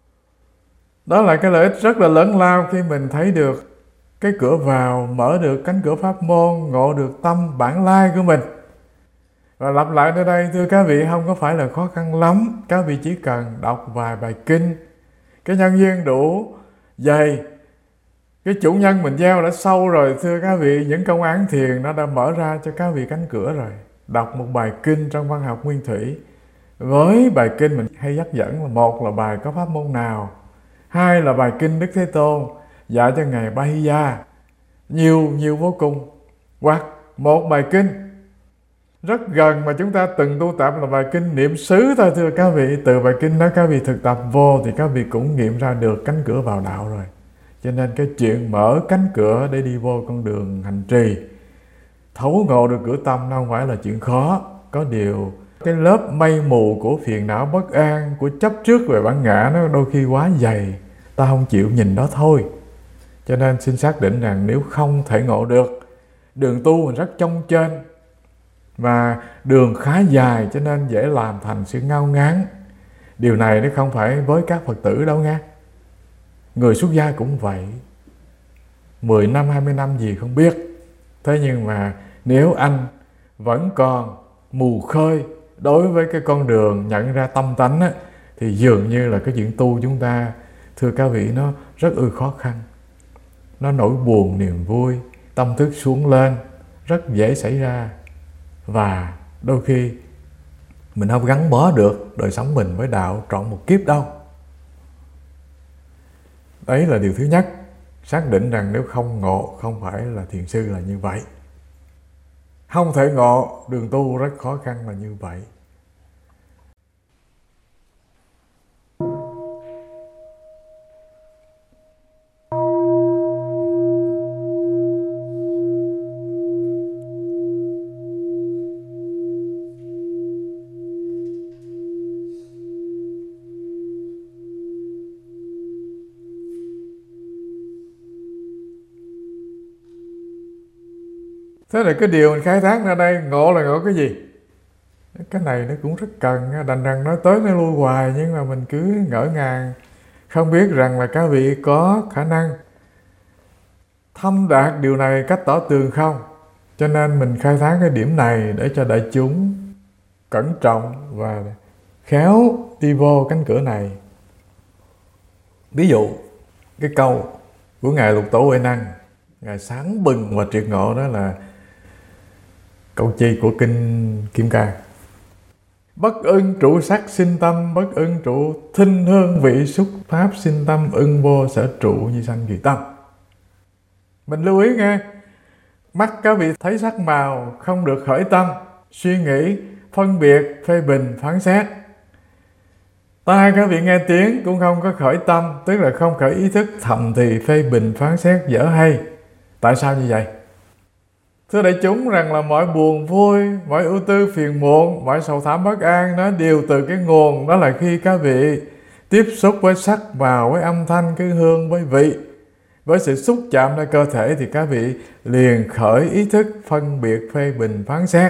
Đó là cái lợi ích rất là lớn lao khi mình thấy được cái cửa vào, mở được cánh cửa pháp môn, ngộ được tâm bản lai của mình. Và lặp lại nơi đây thưa các vị, không có phải là khó khăn lắm. Các vị chỉ cần đọc vài bài kinh, cái nhân duyên đủ dày, cái chủ nhân mình gieo đã sâu rồi, thưa các vị, những công án thiền nó đã mở ra cho các vị cánh cửa rồi. Đọc một bài kinh trong văn học nguyên thủy, với bài kinh mình hay dắt dẫn là một là bài có pháp môn nào, hai là bài kinh Đức Thế Tôn dạy cho Ngài Bahiya, nhiều nhiều vô cùng, hoặc một bài kinh rất gần mà chúng ta từng tu tập là bài kinh niệm xứ thôi. Thưa các vị, từ bài kinh đó các vị thực tập vô thì các vị cũng nghiệm ra được cánh cửa vào đạo rồi. Cho nên cái chuyện mở cánh cửa để đi vô con đường hành trì, thấu ngộ được cửa tâm nó không phải là chuyện khó. Có điều cái lớp mây mù của phiền não bất an, của chấp trước về bản ngã nó đôi khi quá dày, ta không chịu nhìn đó thôi. Cho nên xin xác định rằng nếu không thể ngộ được, đường tu mình rất chông chênh và đường khá dài, cho nên dễ làm thành sự ngao ngán. Điều này nó không phải với các Phật tử đâu nha. Người xuất gia cũng vậy, mười năm, hai mươi năm gì không biết. Thế nhưng mà nếu anh vẫn còn mù khơi đối với cái con đường nhận ra tâm tánh á, thì dường như là cái chuyện tu chúng ta, thưa các vị, nó rất ư khó khăn. Nó nỗi buồn, niềm vui, tâm thức xuống lên rất dễ xảy ra. Và đôi khi mình không gắn bó được đời sống mình với đạo trọn một kiếp đâu. Đấy là điều thứ nhất. Xác định rằng nếu không ngộ không phải là thiền sư là như vậy. Không thể ngộ, đường tu rất khó khăn là như vậy. Thế là cái điều mình khai thác ra đây, ngộ là ngộ cái gì? Cái này nó cũng rất cần, đành rằng nói tới nói lui hoài, nhưng mà mình cứ ngỡ ngàng, không biết rằng là các vị có khả năng thâm đạt điều này cách tỏ tường không. Cho nên mình khai thác cái điểm này để cho đại chúng cẩn trọng và khéo đi vô cánh cửa này. Ví dụ cái câu của Ngài Lục Tổ Huệ Năng, Ngài sáng bừng và triệt ngộ, đó là câu chi của kinh Kim Cang: bất ưng trụ sắc sinh tâm, bất ưng trụ thinh hương vị xúc pháp sinh tâm, ưng vô sở trụ như sanh kỳ tâm. Mình lưu ý nghe, mắt các vị thấy sắc màu không được khởi tâm, suy nghĩ, phân biệt, phê bình, phán xét. Tai các vị nghe tiếng cũng không có khởi tâm, tức là không khởi ý thức thầm thì phê bình, phán xét dở hay. Tại sao như vậy? Thưa đại chúng, rằng là mọi buồn vui, mọi ưu tư phiền muộn, mọi sầu thảm bất an, nó đều từ cái nguồn, đó là khi các vị tiếp xúc với sắc màu, với âm thanh, cái hương, với vị, với sự xúc chạm nơi cơ thể, thì các vị liền khởi ý thức phân biệt, phê bình, phán xét.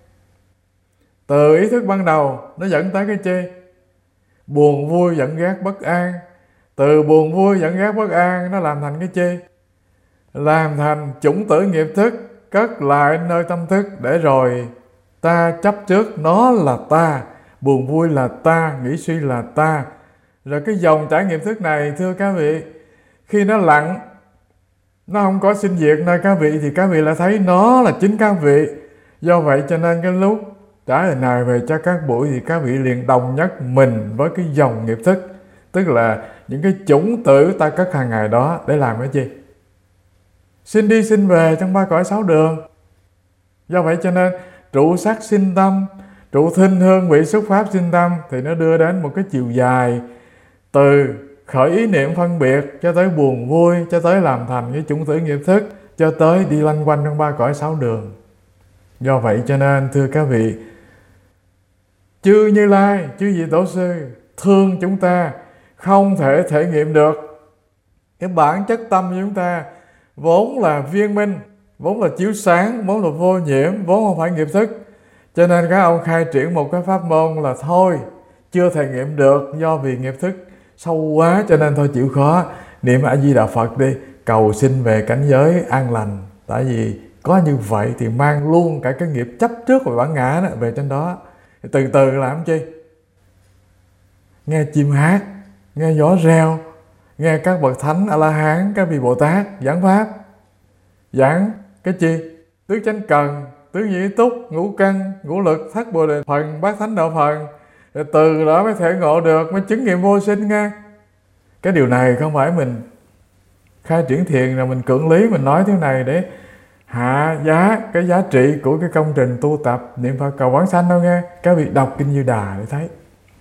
Từ ý thức ban đầu nó dẫn tới cái chi? Buồn vui dẫn ghét bất an. Từ buồn vui dẫn ghét bất an nó làm thành cái chi? Làm thành chủng tử nghiệp thức, cất lại nơi tâm thức, để rồi ta chấp trước nó là ta, buồn vui là ta, nghĩ suy là ta. Rồi cái dòng trải nghiệm thức này, thưa các vị, khi nó lặng, nó không có sinh diệt nơi các vị, thì các vị lại thấy nó là chính các vị. Do vậy cho nên cái lúc trả lời này về cho các buổi, thì các vị liền đồng nhất mình với cái dòng nghiệp thức, tức là những cái chủng tử ta cất hàng ngày đó, để làm cái gì? Sinh đi sinh về trong ba cõi sáu đường. Do vậy cho nên trụ sắc sinh tâm, trụ thinh hương vị xúc pháp sinh tâm, thì nó đưa đến một cái chiều dài từ khởi ý niệm phân biệt cho tới buồn vui, cho tới làm thành cái chủng tử nghiệp thức, cho tới đi lanh quanh trong ba cõi sáu đường. Do vậy cho nên thưa các vị, chư Như Lai, chư vị tổ sư thương chúng ta không thể thể nghiệm được cái bản chất tâm của chúng ta vốn là viên minh, vốn là chiếu sáng, vốn là vô nhiễm, vốn không phải nghiệp thức. Cho nên các ông khai triển một cái pháp môn là thôi, chưa thể nghiệm được, do vì nghiệp thức sâu quá, cho nên thôi chịu khó, niệm A Di Đà Phật đi, cầu xin về cảnh giới an lành. Tại vì có như vậy thì mang luôn cả cái nghiệp chấp trước về bản ngã đó, về trên đó. Từ từ làm chi? Nghe chim hát, nghe gió reo, nghe các bậc thánh A La Hán, các vị Bồ Tát giảng pháp, giảng cái chi? Tứ chánh cần, tứ nhĩ túc, ngũ căn, ngũ lực, thất bồ đề phần, bát thánh đạo phần. Rồi từ đó mới thể ngộ được, mới chứng nghiệm vô sinh nghe. Cái điều này không phải mình khai triển thiền rồi mình cưỡng lý, mình nói thế này để hạ giá cái giá trị của cái công trình tu tập niệm Phật cầu vãng sanh đâu nghe. Các vị đọc Kinh Như Đà để thấy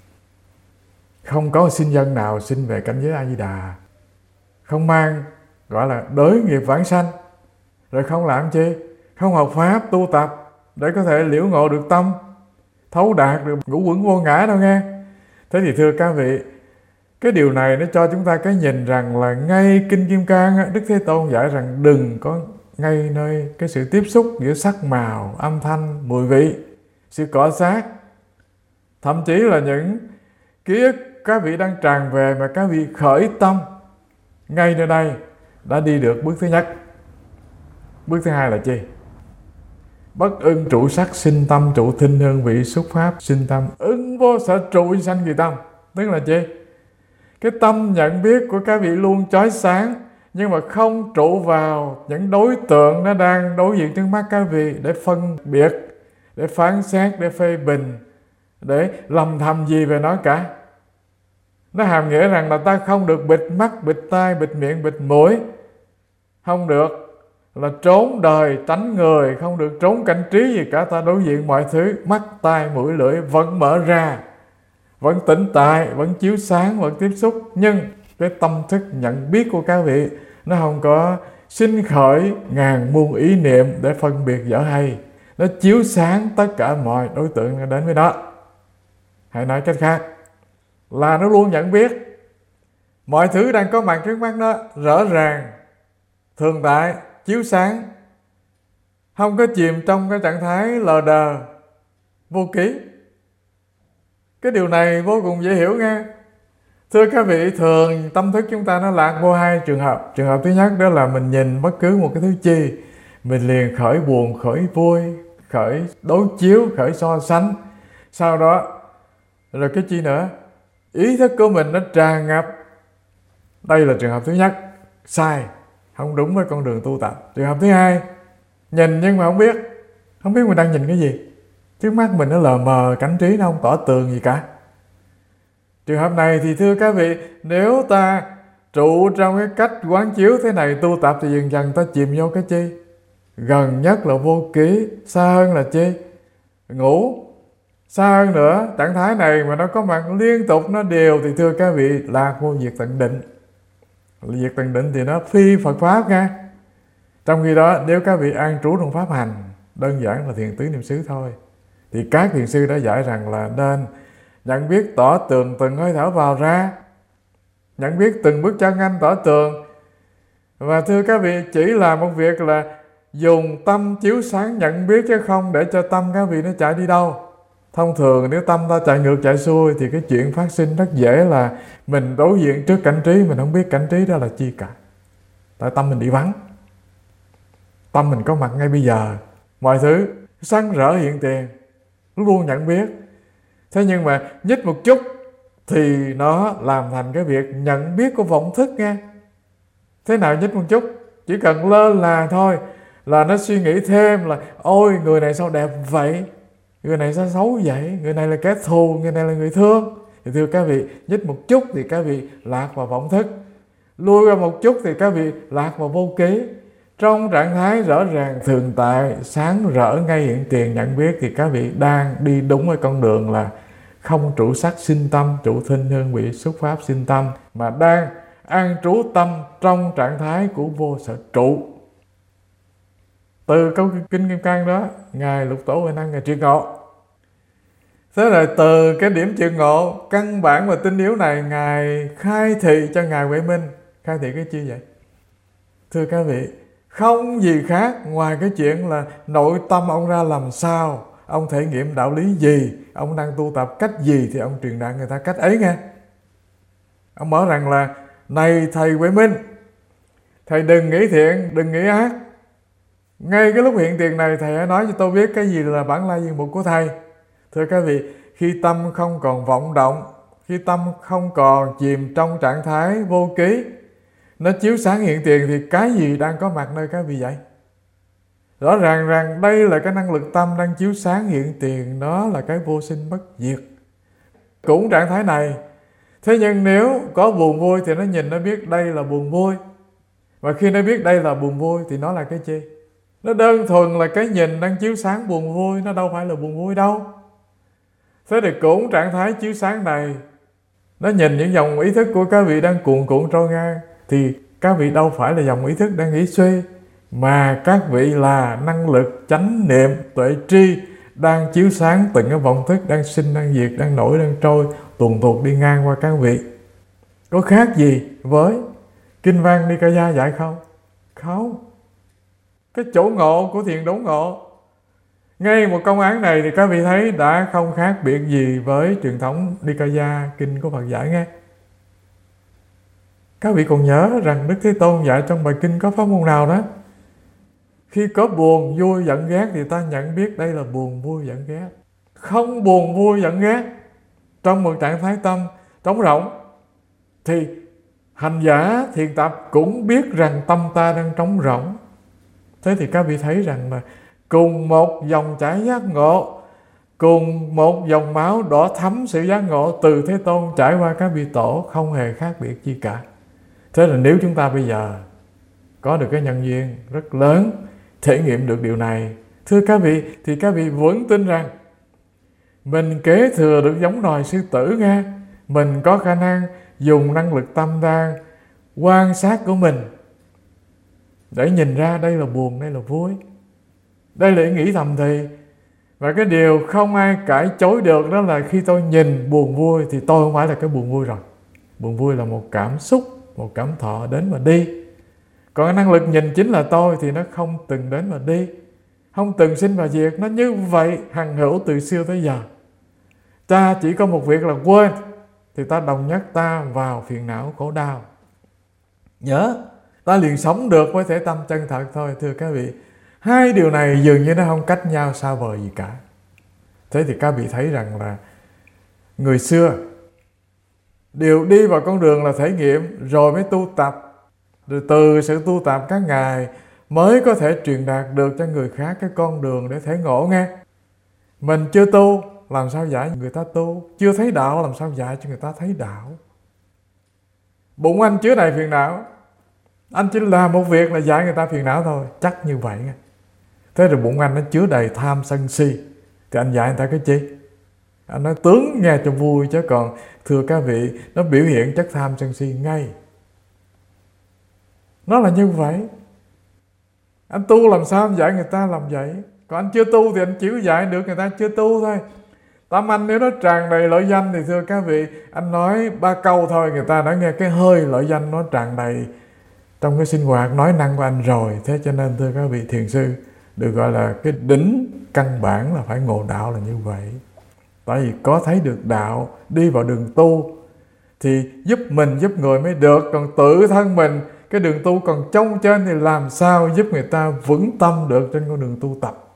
không có sinh dân nào sinh về cảnh giới A Di Đà không mang gọi là đới nghiệp vãng sanh, rồi không làm chi? Không học pháp tu tập để có thể liễu ngộ được tâm, thấu đạt được ngũ uẩn vô ngã đâu nghe. Thế thì thưa các vị, cái điều này nó cho chúng ta cái nhìn rằng là ngay Kinh Kim Cang, Đức Thế Tôn dạy rằng đừng có ngay nơi cái sự tiếp xúc giữa sắc màu, âm thanh, mùi vị, sự cọ sát, thậm chí là những ký ức các vị đang tràn về mà các vị khởi tâm ngay nơi đây đã đi được bước thứ nhất. Bước thứ hai là chi? Bất ưng trụ sắc sinh tâm, trụ thinh hương vị xúc pháp sinh tâm, ưng vô sở trụ sanh kỳ tâm. Tức là chi? Cái tâm nhận biết của các vị luôn chói sáng, nhưng mà không trụ vào những đối tượng nó đang đối diện trước mắt các vị để phân biệt, để phán xét, để phê bình, để lầm thầm gì về nó cả. Nó hàm nghĩa rằng là ta không được bịt mắt, bịt tai, bịt miệng, bịt mũi, không được là trốn đời, tránh người, không được trốn cảnh trí gì cả. Ta đối diện mọi thứ, mắt, tai, mũi, lưỡi vẫn mở ra, vẫn tĩnh tại, vẫn chiếu sáng, vẫn tiếp xúc. Nhưng cái tâm thức nhận biết của các vị nó không có sinh khởi ngàn muôn ý niệm để phân biệt dở hay. Nó chiếu sáng tất cả mọi đối tượng đến với nó. Hãy nói cách khác là nó luôn nhận biết mọi thứ đang có mặt trước mắt nó rõ ràng, thường tại, chiếu sáng, không có chìm trong cái trạng thái lờ đờ, vô ký. Cái điều này vô cùng dễ hiểu nghe. Thưa các vị, thường tâm thức chúng ta nó lạc vô hai trường hợp. Trường hợp thứ nhất đó là mình nhìn bất cứ một cái thứ chi, mình liền khởi buồn, khởi vui, khởi đối chiếu, khởi so sánh. Sau đó, rồi cái chi nữa? Ý thức của mình nó tràn ngập. Đây là trường hợp thứ nhất, sai, không đúng với con đường tu tập. Trường hợp thứ hai, nhìn nhưng mà không biết, không biết mình đang nhìn cái gì. Trước mắt mình nó lờ mờ, cảnh trí nó không tỏ tường gì cả. Trường hợp này thì thưa các vị, nếu ta trụ trong cái cách quán chiếu thế này tu tập thì dần dần ta chìm vô cái chi? Gần nhất là vô ký, xa hơn là chi? Ngủ. Xa hơn nữa, trạng thái này mà nó có mặt liên tục, nó đều thì thưa các vị, lạc vô diệt tận định. Diệt tận định thì nó phi Phật Pháp nha. Trong khi đó, nếu các vị an trú trong Pháp hành, đơn giản là thiền tứ niệm xứ thôi, thì các thiền sư đã dạy rằng là nên nhận biết tỏ tường từng hơi thở vào ra, nhận biết từng bước chân anh tỏ tường. Và thưa các vị, chỉ là một việc là dùng tâm chiếu sáng nhận biết, chứ không để cho tâm các vị nó chạy đi đâu. Thông thường nếu tâm ta chạy ngược chạy xuôi thì cái chuyện phát sinh rất dễ là mình đối diện trước cảnh trí, mình không biết cảnh trí đó là chi cả. Tại tâm mình đi vắng, tâm mình có mặt ngay bây giờ, mọi thứ sáng rỡ hiện tiền, luôn nhận biết. Thế nhưng mà nhích một chút thì nó làm thành cái việc nhận biết của vọng thức nghe. Thế nào nhích một chút? Chỉ cần lơ là thôi là nó suy nghĩ thêm là ôi người này sao đẹp vậy, người này sao xấu vậy, người này là kẻ thù, người này là người thương. Thì thưa các vị, nhích một chút thì các vị lạc vào vọng thức, lui ra một chút thì các vị lạc vào vô ký. Trong trạng thái rõ ràng thường tại, sáng rỡ ngay hiện tiền nhận biết thì các vị đang đi đúng ở con đường là không trụ sắc sinh tâm, trụ thinh hương vị xuất pháp sinh tâm, mà đang an trú tâm trong trạng thái của vô sở trụ. Từ câu Kinh Kim Cang đó, Ngài Lục Tổ Huệ Năng Ngài triệt ngộ. Thế là từ cái điểm triệt ngộ căn bản và tinh yếu này, Ngài khai thị cho Ngài Huệ Minh. Khai thị cái chi vậy? Thưa các vị, không gì khác ngoài cái chuyện là nội tâm ông ra làm sao, ông thể nghiệm đạo lý gì, ông đang tu tập cách gì thì ông truyền đạt người ta cách ấy nghe. Ông mở rằng là này thầy Huệ Minh, thầy đừng nghĩ thiện, đừng nghĩ ác. Ngay cái lúc hiện tiền này thầy hãy nói cho tôi biết cái gì là bản lai diện mục của thầy. Thưa các vị, khi tâm không còn vọng động, khi tâm không còn chìm trong trạng thái vô ký, nó chiếu sáng hiện tiền thì cái gì đang có mặt nơi các vị vậy? Rõ ràng rằng đây là cái năng lực tâm đang chiếu sáng hiện tiền, nó là cái vô sinh bất diệt. Cũng trạng thái này. Thế nhưng nếu có buồn vui thì nó nhìn nó biết đây là buồn vui. Và khi nó biết đây là buồn vui thì nó là cái chi? Nó đơn thuần là cái nhìn đang chiếu sáng buồn vui, nó đâu phải là buồn vui đâu. Thế thì cũng trạng thái chiếu sáng này, nó nhìn những dòng ý thức của các vị đang cuồn cuộn trôi ngang, thì các vị đâu phải là dòng ý thức đang nghĩ suy, mà các vị là năng lực chánh niệm tuệ tri đang chiếu sáng từng cái vọng thức đang sinh, đang diệt, đang nổi, đang trôi, tuần tuột đi ngang qua các vị. Có khác gì với Kinh văn Nikaya dạy không? Không. Cái chỗ ngộ của thiền đốn ngộ, ngay một công án này thì các vị thấy đã không khác biệt gì với truyền thống Nikaya, kinh của Phật dạy nghe. Các vị còn nhớ rằng Đức Thế Tôn dạy trong bài kinh có pháp môn nào đó, khi có buồn, vui, giận, ghét thì ta nhận biết đây là buồn, vui, giận, ghét. Không buồn, vui, giận, ghét trong một trạng thái tâm trống rỗng thì hành giả thiền tập cũng biết rằng tâm ta đang trống rỗng. Thế thì các vị thấy rằng là cùng một dòng chảy giác ngộ, cùng một dòng máu đỏ thấm sự giác ngộ từ Thế Tôn trải qua các vị tổ, không hề khác biệt gì cả. Thế là nếu chúng ta bây giờ có được cái nhân duyên rất lớn, thể nghiệm được điều này, thưa các vị, thì các vị vẫn tin rằng mình kế thừa được giống nòi sư tử nghe. Mình có khả năng dùng năng lực tâm đang quan sát của mình để nhìn ra đây là buồn, đây là vui, đây là ý nghĩ thầm thì. Và cái điều không ai cãi chối được đó là khi tôi nhìn buồn vui thì tôi không phải là cái buồn vui rồi. Buồn vui là một cảm xúc, một cảm thọ đến và đi. Còn cái năng lực nhìn chính là tôi thì nó không từng đến và đi. không từng sinh và diệt. Nó như vậy hằng hữu từ xưa tới giờ. Ta chỉ có một việc là quên, thì ta đồng nhất ta vào phiền não khổ đau. Nhớ, ta liền sống được với thể tâm chân thật thôi. Thưa các vị, hai điều này dường như nó không cách nhau xa vời gì cả. Thế thì các vị thấy rằng là người xưa đều đi vào con đường là thể nghiệm rồi mới tu tập. Rồi từ sự tu tập các ngài mới có thể truyền đạt được cho người khác cái con đường để thể ngộ nghe. Mình chưa tu, làm sao dạy người ta tu? Chưa thấy đạo, làm sao dạy cho người ta thấy đạo? Bụng anh chứa đầy phiền não, anh chỉ làm một việc là dạy người ta phiền não thôi. Chắc như vậy nghe. Thế rồi bụng anh nó chứa đầy tham sân si, thì anh dạy người ta cái chi? Anh nói tướng nghe cho vui, chứ còn thưa các vị, nó biểu hiện chất tham sân si ngay. Nó là như vậy. Anh tu làm sao anh dạy người ta làm vậy? Còn anh chưa tu thì anh chỉ dạy được người ta chưa tu thôi. Tâm anh nếu nó tràn đầy lợi danh thì thưa các vị, anh nói ba câu thôi người ta đã nghe cái hơi lợi danh nó tràn đầy trong cái sinh hoạt nói năng của anh rồi. Thế cho nên thưa các vị thiền sư, được gọi là cái đỉnh căn bản là phải ngộ đạo là như vậy. Tại vì có thấy được đạo, đi vào đường tu thì giúp mình giúp người mới được. Còn tự thân mình, cái đường tu còn trông trên thì làm sao giúp người ta vững tâm được trên con đường tu tập.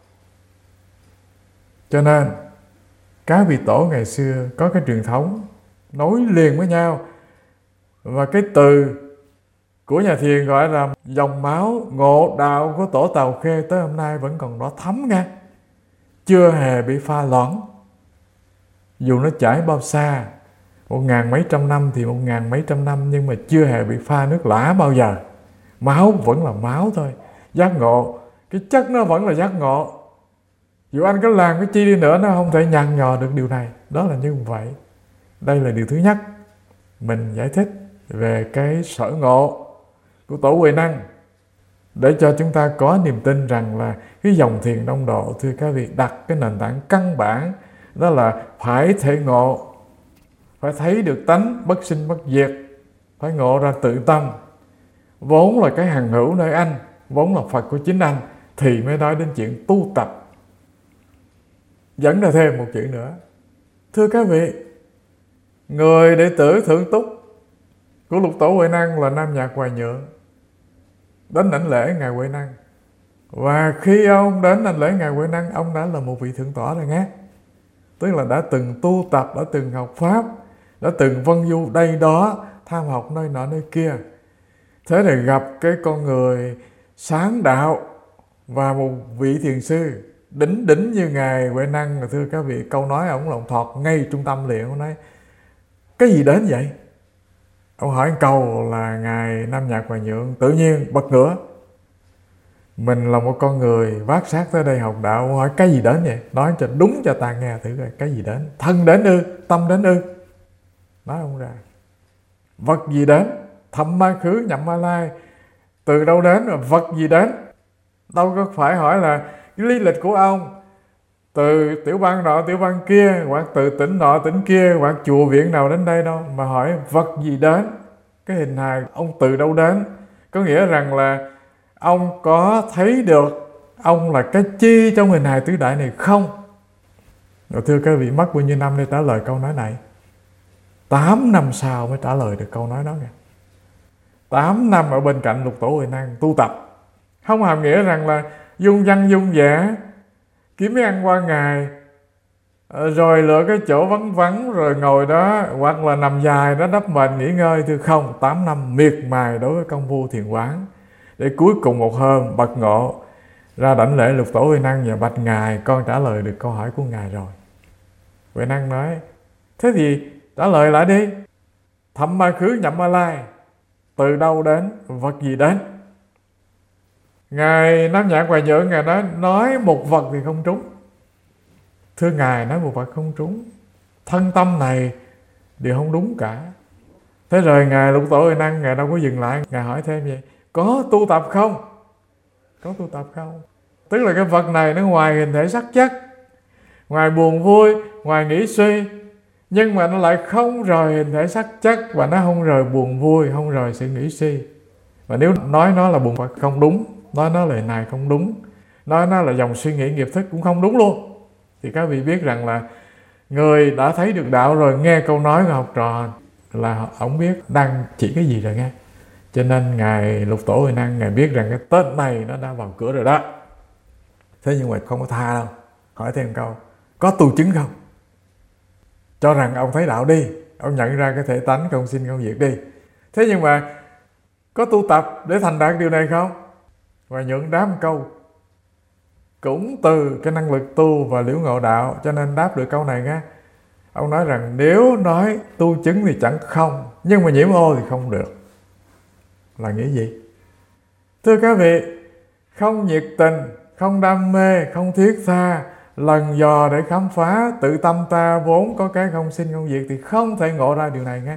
Cho nên các vị tổ ngày xưa có cái truyền thống nối liền với nhau. Và cái từ của nhà thiền gọi là dòng máu ngộ đạo của tổ Tàu Khê tới hôm nay vẫn còn đó thấm nghe. Chưa hề bị pha loãng. Dù nó chảy bao xa, một ngàn mấy trăm năm thì một ngàn mấy trăm năm, nhưng mà chưa hề bị pha nước lã bao giờ. Máu vẫn là máu thôi. Giác ngộ, cái chất nó vẫn là giác ngộ. Dù anh có làm cái chi đi nữa, nó không thể nhằn nhò được điều này. Đó là như vậy. Đây là điều thứ nhất mình giải thích về cái sở ngộ của tổ Huệ Năng, để cho chúng ta có niềm tin rằng là cái dòng thiền đông độ, thưa các vị, đặt cái nền tảng căn bản đó là phải thể ngộ, phải thấy được tánh bất sinh bất diệt, phải ngộ ra tự tâm, vốn là cái hằng hữu nơi anh, vốn là Phật của chính anh, thì mới nói đến chuyện tu tập. Dẫn ra thêm một chuyện nữa. Thưa các vị, người đệ tử thượng túc của lục tổ Huệ Năng là Nam Nhạc Hoài Nhượng đến đảnh lễ ngài Huệ Năng. Và khi ông đến đảnh lễ ngài Huệ Năng, ông đã là một vị thượng tọa rồi nghe. Tức là đã từng tu tập, đã từng học pháp, đã từng vân du đây đó, tham học nơi nọ nơi kia. Thế thì gặp cái con người sáng đạo và một vị thiền sư đỉnh đỉnh như ngài Huệ Năng, thưa các vị, câu nói ông lòng thọt ngay trung tâm liền. Ông nói cái gì đến vậy? Ông hỏi câu là ngài Nam Nhạc Hoài Nhượng tự nhiên bật ngửa. Mình là một con người vác xác tới đây học đạo. Ông hỏi cái gì đến vậy? Nói cho đúng cho ta nghe thử coi. Cái gì đến? Thân đến ư? Tâm đến ư? Nói ông ra. Vật gì đến? Thậm ma khứ nhậm ma lai. Từ đâu đến và vật gì đến? Đâu có phải hỏi là cái lý lịch của ông từ tiểu bang nọ tiểu bang kia, hoặc từ tỉnh nọ tỉnh kia, hoặc chùa viện nào đến đây đâu, mà hỏi vật gì đến, cái hình hài ông từ đâu đến. Có nghĩa rằng là ông có thấy được ông là cái chi trong hình hài tứ đại này không? Rồi thưa các vị, mất bao nhiêu năm để trả lời câu nói này? Tám năm sau mới trả lời được câu nói đó. Tám năm ở bên cạnh lục tổ Huệ Năng tu tập, không hàm nghĩa rằng là dung văn dung vẽ kiếm cái ăn qua ngày, rồi lựa cái chỗ vắng vắng rồi ngồi đó, hoặc là nằm dài đó đắp mền nghỉ ngơi. Thưa không, tám năm miệt mài đối với công phu thiền quán, để cuối cùng một hôm bật ngộ ra đảnh lễ lục tổ Huệ Năng và bạch ngài, con trả lời được câu hỏi của ngài rồi. Huệ Năng nói thế thì trả lời lại đi. Thậm ma khứ nhậm ma lai, từ đâu đến, vật gì đến? Ngài Nam Nhạc Hoài Nhượng ngài nói nói một vật thì không trúng. Thưa ngài, nói một vật không trúng, thân tâm này đều không đúng cả. Thế rồi ngài lục tổ Huệ Năng ngài đâu có dừng lại, ngài hỏi thêm vậy: có tu tập không? Có tu tập không? Tức là cái vật này nó ngoài hình thể sắc chất, ngoài buồn vui, ngoài nghĩ suy, nhưng mà nó lại không rời hình thể sắc chất, và nó không rời buồn vui, không rời sự nghĩ suy. Và nếu nói nó là buồn vật không đúng, nói nó lời này không đúng, nói nó là dòng suy nghĩ nghiệp thức cũng không đúng luôn. Thì các vị biết rằng là người đã thấy được đạo rồi, nghe câu nói của học trò là ổng biết đang chỉ cái gì rồi nghe. Cho nên Ngài Lục Tổ Huệ Năng, Ngài biết rằng cái tên này nó đã vào cửa rồi đó. Thế nhưng mà không có tha đâu. Hỏi thêm câu, có tu chứng không? Cho rằng ông thấy đạo đi, ông nhận ra cái thể tánh không sinh không diệt đi. Thế nhưng mà có tu tập để thành đạt điều này không? Và Nhuận đáp một câu, cũng từ cái năng lực tu và liễu ngộ đạo, cho nên đáp được câu này nghe. Ông nói rằng nếu nói tu chứng thì chẳng không, nhưng mà nhiễm ô thì không được. Là nghĩa gì? Thưa các vị, không nhiệt tình, không đam mê, không thiết tha, lần dò để khám phá tự tâm ta vốn có cái không sinh không diệt thì không thể ngộ ra điều này nghe.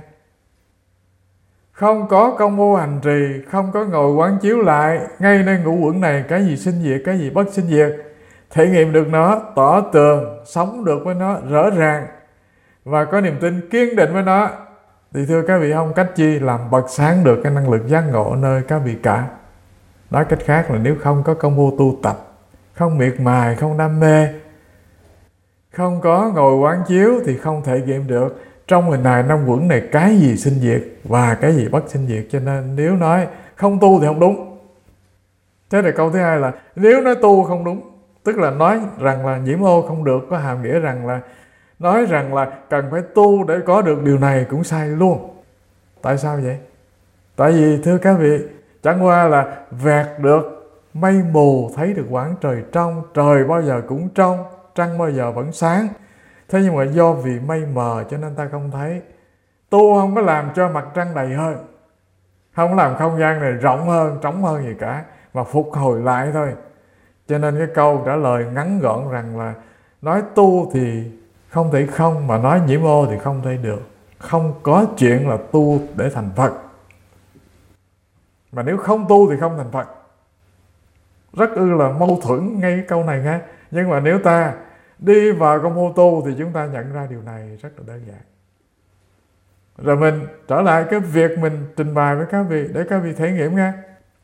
Không có công phu hành trì, không có ngồi quán chiếu lại ngay nơi ngũ uẩn này cái gì sinh diệt, cái gì bất sinh diệt, thể nghiệm được nó, tỏ tường, sống được với nó rõ ràng và có niềm tin kiên định với nó, thì thưa các vị, không cách chi làm bật sáng được cái năng lực giác ngộ nơi các vị cả. Nói cách khác là nếu không có công phu tu tập, không miệt mài, không đam mê, không có ngồi quán chiếu thì không thể nghiệm được trong hình hài năm uẩn này cái gì sinh diệt và cái gì bất sinh diệt. Cho nên nếu nói không tu thì không đúng. Thế là câu thứ hai là nếu nói tu không đúng, tức là nói rằng là nhiễm ô không được, có hàm nghĩa rằng là nói rằng là cần phải tu để có được điều này cũng sai luôn. Tại sao vậy? Tại vì thưa các vị, chẳng qua là vẹt được mây mù thấy được quãng trời trong, trời bao giờ cũng trong, trăng bao giờ vẫn sáng. Thế nhưng mà do vì mây mờ cho nên ta không thấy. Tu không có làm cho mặt trăng đầy hơn, không làm không gian này rộng hơn, trống hơn gì cả, mà phục hồi lại thôi. Cho nên cái câu trả lời ngắn gọn rằng là nói tu thì không thể không, mà nói nhiễm ô thì không thể được. Không có chuyện là tu để thành Phật. Mà nếu không tu thì không thành Phật. Rất ư là mâu thuẫn ngay cái câu này nghe. Nhưng mà nếu ta đi vào công phu tu thì chúng ta nhận ra điều này rất là đơn giản. Rồi mình trở lại cái việc mình trình bày với các vị để các vị thể nghiệm nghe.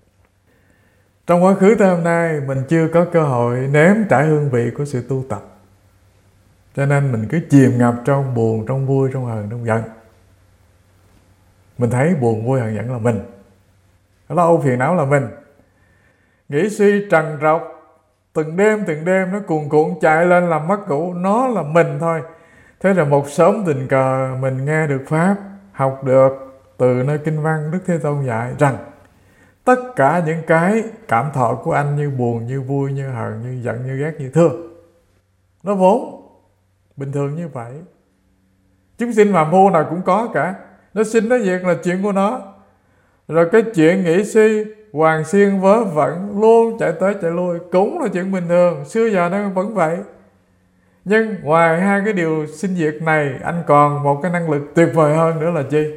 Trong quá khứ tới hôm nay mình chưa có cơ hội nếm trải hương vị của sự tu tập, cho nên mình cứ chìm ngập trong buồn, trong vui, trong hờn, trong giận. Mình thấy buồn, vui, hờn, giận là mình, lo âu phiền não là mình, nghĩ suy trần trọc từng đêm từng đêm nó cuồn cuộn chạy lên làm mất ngủ, nó là mình thôi. Thế rồi một sớm tình cờ mình nghe được pháp, học được từ nơi kinh văn Đức Thế Tôn dạy rằng tất cả những cái cảm thọ của anh như buồn, như vui, như hờn, như giận, như ghét, như thương, nó vốn bình thường như vậy. Chúng sinh phàm phu nào cũng có cả. Nó sinh nó diệt là chuyện của nó. Rồi cái chuyện nghĩ suy, hoàng xiên vớ vẩn, luôn chạy tới chạy lui cũng là chuyện bình thường. Xưa giờ nó vẫn vậy. Nhưng ngoài hai cái điều sinh diệt này, anh còn một cái năng lực tuyệt vời hơn nữa là chi?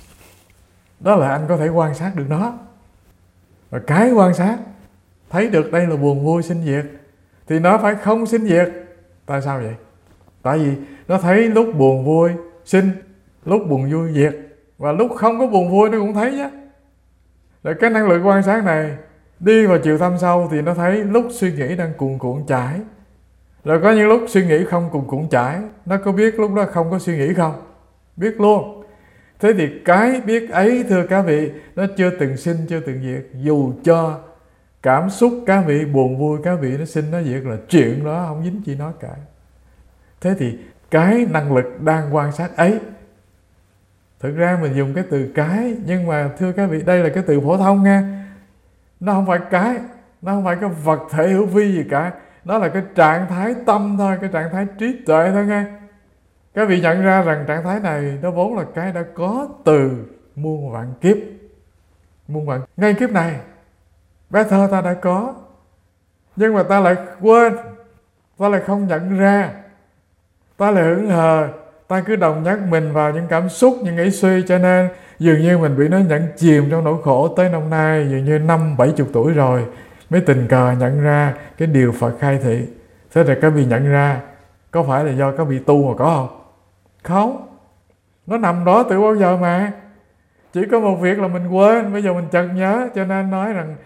Đó là anh có thể quan sát được nó. Và cái quan sát thấy được đây là buồn vui sinh diệt thì nó phải không sinh diệt. Tại sao vậy? Tại vì nó thấy lúc buồn vui sinh, lúc buồn vui diệt, và lúc không có buồn vui nó cũng thấy chứ. Rồi cái năng lực quan sát này đi vào chiều thâm sâu thì nó thấy lúc suy nghĩ đang cuồn cuộn chảy, rồi có những lúc suy nghĩ không cuồn cuộn chảy. Nó có biết lúc đó không có suy nghĩ không? Biết luôn. Thế thì cái biết ấy thưa các vị, nó chưa từng sinh, chưa từng diệt. Dù cho cảm xúc các vị buồn vui, các vị nó sinh nó diệt là chuyện đó, không dính chi nó cả. Thế thì cái năng lực đang quan sát ấy, thực ra mình dùng cái từ cái, nhưng mà thưa các vị, đây là cái từ phổ thông nha. Nó không phải cái, nó không phải cái vật thể hữu vi gì cả. Nó là cái trạng thái tâm thôi, cái trạng thái trí tuệ thôi nghe. Các vị nhận ra rằng trạng thái này nó vốn là cái đã có từ muôn vạn kiếp. Muôn vạn, ngay kiếp này bé thơ ta đã có, nhưng mà ta lại quên, ta lại không nhận ra, ta lại hững hờ, ta cứ đồng nhắc mình vào những cảm xúc, những nghĩ suy, cho nên dường như mình bị nó nhận chìm trong nỗi khổ tới năm nay, dường như năm bảy chục tuổi rồi mới tình cờ nhận ra cái điều Phật khai thị. Thế rồi các vị nhận ra, có phải là do các vị tu mà có không? Không, nó nằm đó từ bao giờ mà. Chỉ có một việc là mình quên, bây giờ mình chợt nhớ, cho nên nói rằng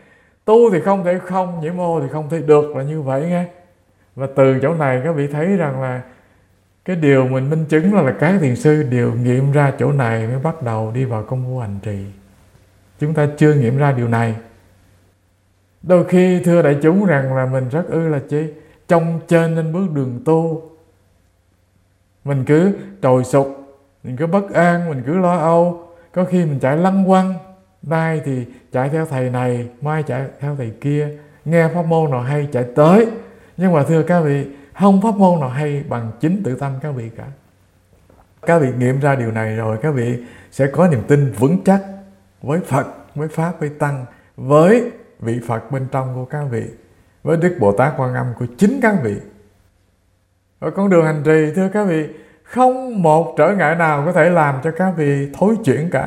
Tu thì không thể không, nhiễm ô thì không thể được, là như vậy nghe. Và từ chỗ này các vị thấy rằng là cái điều mình minh chứng là, là các thiền sư đều nghiệm ra chỗ này mới bắt đầu đi vào công phu hành trì. Chúng ta chưa nghiệm ra điều này. Đôi khi thưa đại chúng rằng là mình rất ư là chi trông trên lên bước đường tu, mình cứ trồi sục, mình cứ bất an, mình cứ lo âu. Có khi mình chạy lăng quăng, nay thì chạy theo thầy này, mai chạy theo thầy kia, nghe pháp môn nào hay chạy tới. Nhưng mà thưa các vị, không pháp môn nào hay bằng chính tự tâm các vị cả. Các vị nghiệm ra điều này rồi, các vị sẽ có niềm tin vững chắc với Phật, với Pháp, với Tăng, với vị Phật bên trong của các vị, với Đức Bồ Tát Quan Âm của chính các vị. Ở con đường hành trì, thưa các vị, không một trở ngại nào có thể làm cho các vị thối chuyển cả.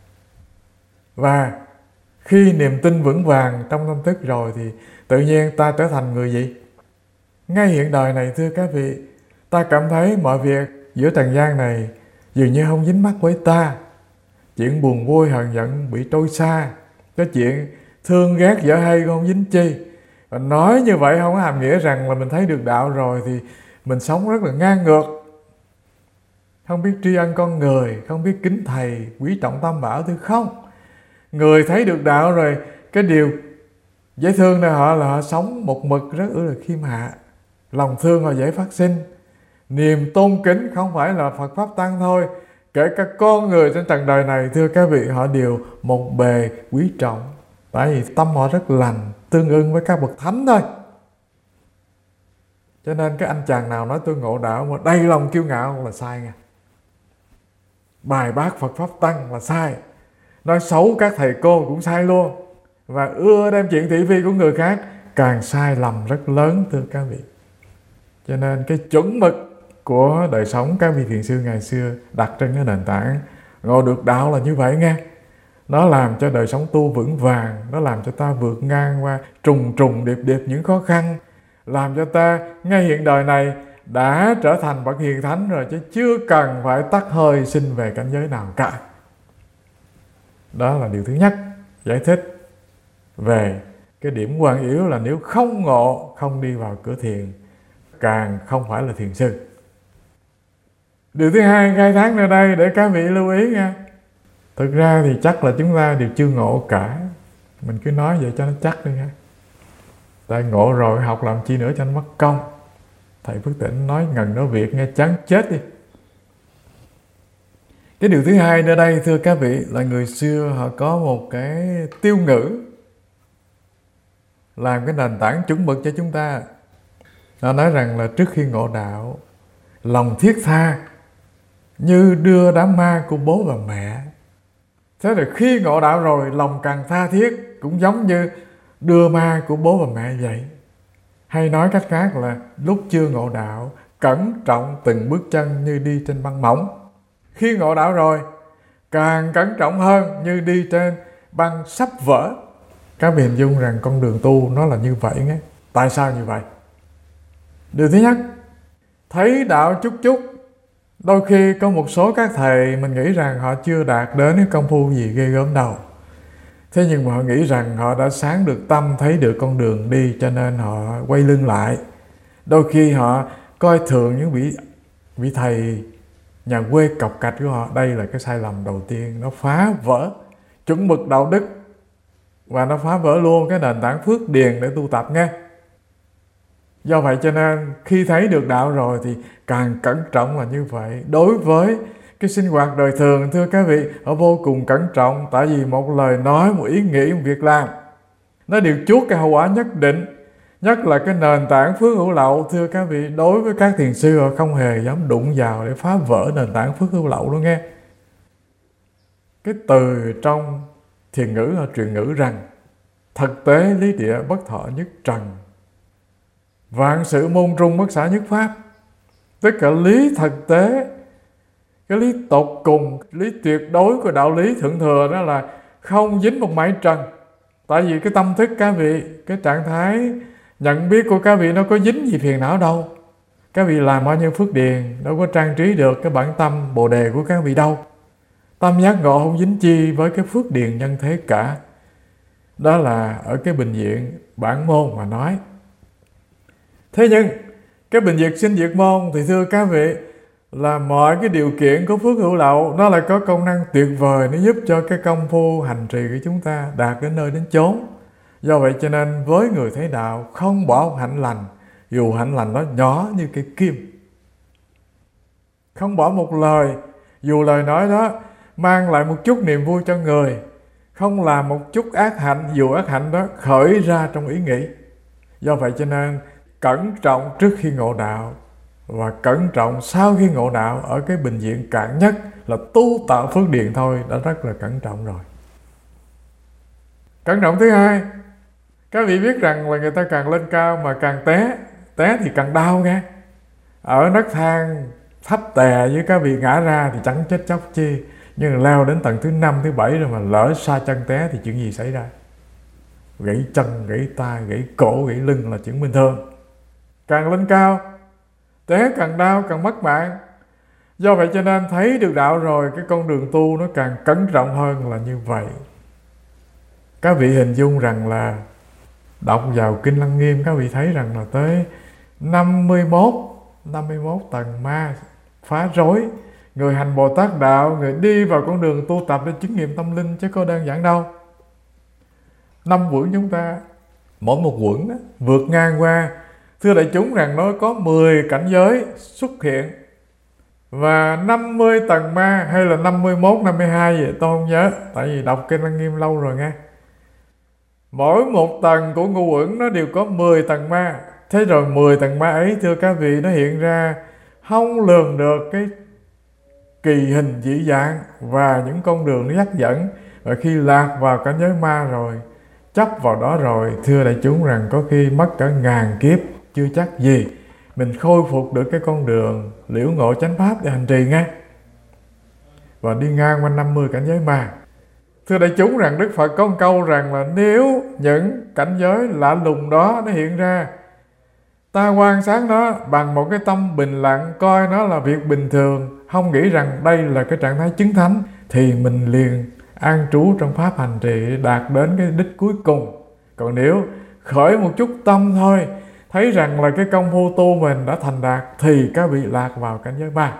Và khi niềm tin vững vàng trong tâm thức rồi thì tự nhiên ta trở thành người gì? Ngay hiện đời này thưa các vị, ta cảm thấy mọi việc giữa trần gian này dường như không dính mắc với ta. Chuyện buồn vui hờn giận bị trôi xa, cái chuyện thương ghét dở hay cũng không dính chi. Và nói như vậy không có hàm nghĩa rằng là mình thấy được đạo rồi thì mình sống rất là ngang ngược, không biết tri ân con người, không biết kính thầy, quý trọng tam bảo. Thì không, người thấy được đạo rồi, cái điều dễ thương này họ là họ sống một mực rất là khiêm hạ, lòng thương họ dễ phát sinh, niềm tôn kính không phải là Phật Pháp Tăng thôi, kể cả con người trên trần đời này thưa các vị, họ đều một bề quý trọng, tại vì tâm họ rất lành, tương ưng với các bậc thánh thôi. Cho nên cái anh chàng nào nói tôi ngộ đạo mà đầy lòng kiêu ngạo là sai nha. Bài bác Phật Pháp Tăng là sai, nói xấu các thầy cô cũng sai luôn, và ưa đem chuyện thị phi của người khác càng sai lầm rất lớn thưa các vị. Cho nên cái chuẩn mực của đời sống các vị thiền sư ngày xưa đặt trên cái nền tảng ngộ được đạo là như vậy nghe. Nó làm cho đời sống tu vững vàng, nó làm cho ta vượt ngang qua trùng trùng điệp điệp những khó khăn, làm cho ta ngay hiện đời này đã trở thành bậc hiền thánh rồi, chứ chưa cần phải tắt hơi sinh về cảnh giới nào cả. Đó là điều thứ nhất giải thích về cái điểm quan yếu là nếu không ngộ, không đi vào cửa thiền, càng không phải là thiền sư. Điều thứ hai khai thác nơi đây để các vị lưu ý nha. Thực ra thì chắc là chúng ta đều chưa ngộ cả. Mình cứ nói vậy cho nó chắc đi ha. Tại ngộ rồi học làm chi nữa cho nó mất công. Thầy Phước Tịnh nói ngần nói việc nghe chán chết đi. Cái điều thứ hai nơi đây thưa các vị là người xưa họ có một cái tiêu ngữ làm cái nền tảng chuẩn mực cho chúng ta. Họ nói rằng là trước khi ngộ đạo, lòng thiết tha như đưa đám ma của bố và mẹ. Thế rồi khi ngộ đạo rồi, lòng càng tha thiết cũng giống như đưa ma của bố và mẹ vậy. Hay nói cách khác là lúc chưa ngộ đạo, cẩn trọng từng bước chân như đi trên băng mỏng. Khi ngộ đạo rồi, càng cẩn trọng hơn như đi trên băng sắp vỡ. Các vị hình dung rằng con đường tu nó là như vậy nghe. Tại sao như vậy? Điều thứ nhất, thấy đạo chút chút. Đôi khi có một số các thầy mình nghĩ rằng họ chưa đạt đến cái công phu gì ghê gớm đâu. Thế nhưng mà họ nghĩ rằng họ đã sáng được tâm, thấy được con đường đi, cho nên họ quay lưng lại. Đôi khi họ coi thường những vị, vị thầy nhà quê cọc cạch của họ. Đây là cái sai lầm đầu tiên, nó phá vỡ chuẩn mực đạo đức và nó phá vỡ luôn cái nền tảng phước điền để tu tập nghe. Do vậy cho nên khi thấy được đạo rồi thì càng cẩn trọng là như vậy. Đối với cái sinh hoạt đời thường thưa các vị, họ vô cùng cẩn trọng. Tại vì một lời nói, một ý nghĩ, một việc làm, nó đều chuốc cái hậu quả nhất định. Nhất là cái nền tảng phước hữu lậu thưa các vị, đối với các thiền sư họ không hề dám đụng vào để phá vỡ nền tảng phước hữu lậu đó nghe. Cái từ trong thiền ngữ họ truyền ngữ rằng thực tế lý địa bất thọ nhất trần, vạn sự môn trung bất xả nhất pháp. Tất cả lý thực tế, cái lý tột cùng, lý tuyệt đối của đạo lý thượng thừa đó là không dính một mảy trần. Tại vì cái tâm thức các vị, cái trạng thái nhận biết của các vị nó có dính gì phiền não đâu. Các vị làm bao nhiêu phước điền đâu có trang trí được cái bản tâm bồ đề của các vị đâu. Tâm giác ngộ không dính chi với cái phước điền nhân thế cả. Đó là ở cái bệnh viện bản môn mà nói. Thế nhưng cái bệnh viện Sinh Diệt Môn thì thưa các vị, là mọi cái điều kiện của phước hữu lậu nó lại có công năng tuyệt vời, nó giúp cho cái công phu hành trì của chúng ta đạt đến nơi đến chốn. Do vậy cho nên với người thấy đạo không bỏ một hạnh lành, dù hạnh lành nó nhỏ như cây kim. Không bỏ một lời, dù lời nói đó mang lại một chút niềm vui cho người. Không làm một chút ác hạnh, dù ác hạnh đó khởi ra trong ý nghĩ. Do vậy cho nên cẩn trọng trước khi ngộ đạo và cẩn trọng sau khi ngộ đạo. Ở cái bệnh viện cạn nhất là tu tạo phước điền thôi đã rất là cẩn trọng rồi. Cẩn trọng thứ hai, các vị biết rằng là người ta càng lên cao mà càng té. Té thì càng đau nghe. Ở nấc thang thấp tè với các vị ngã ra thì chẳng chết chóc chi. Nhưng leo đến tầng thứ năm, thứ bảy rồi mà lỡ sa chân té thì chuyện gì xảy ra? Gãy chân, gãy tay, gãy cổ, gãy lưng là chuyện bình thường. Càng lên cao, té càng đau, càng mất mạng. Do vậy cho nên thấy được đạo rồi, cái con đường tu nó càng cẩn trọng hơn là như vậy. Các vị hình dung rằng là đọc vào Kinh Lăng Nghiêm, các vị thấy rằng là tới năm mươi mốt tầng ma phá rối. Người hành Bồ Tát đạo, người đi vào con đường tu tập để chứng nghiệm tâm linh chứ có đơn giản đâu. Năm quẩn chúng ta, mỗi một quẩn đó, vượt ngang qua. Thưa đại chúng rằng nó có mười cảnh giới xuất hiện. Và năm mươi tầng ma hay là năm mươi mốt, năm mươi hai vậy tôi không nhớ. Tại vì đọc Kinh Lăng Nghiêm lâu rồi nghe. Mỗi một tầng của ngũ uẩn nó đều có mười tầng ma. Thế rồi mười tầng ma ấy thưa các vị, nó hiện ra không lường được cái kỳ hình dị dạng và những con đường nó dắt dẫn. Và khi lạc vào cảnh giới ma rồi, chấp vào đó rồi, thưa đại chúng rằng có khi mất cả ngàn kiếp chưa chắc gì mình khôi phục được cái con đường liễu ngộ chánh pháp để hành trì nghe. Và đi ngang qua năm mươi cảnh giới ma. Thưa đại chúng rằng Đức Phật có một câu rằng là nếu những cảnh giới lạ lùng đó nó hiện ra, ta quan sát nó bằng một cái tâm bình lặng, coi nó là việc bình thường, không nghĩ rằng đây là cái trạng thái chứng thánh, thì mình liền an trú trong pháp hành trì đạt đến cái đích cuối cùng. Còn nếu khởi một chút tâm thôi, thấy rằng là cái công phu tu mình đã thành đạt, thì các vị lạc vào cảnh giới ma.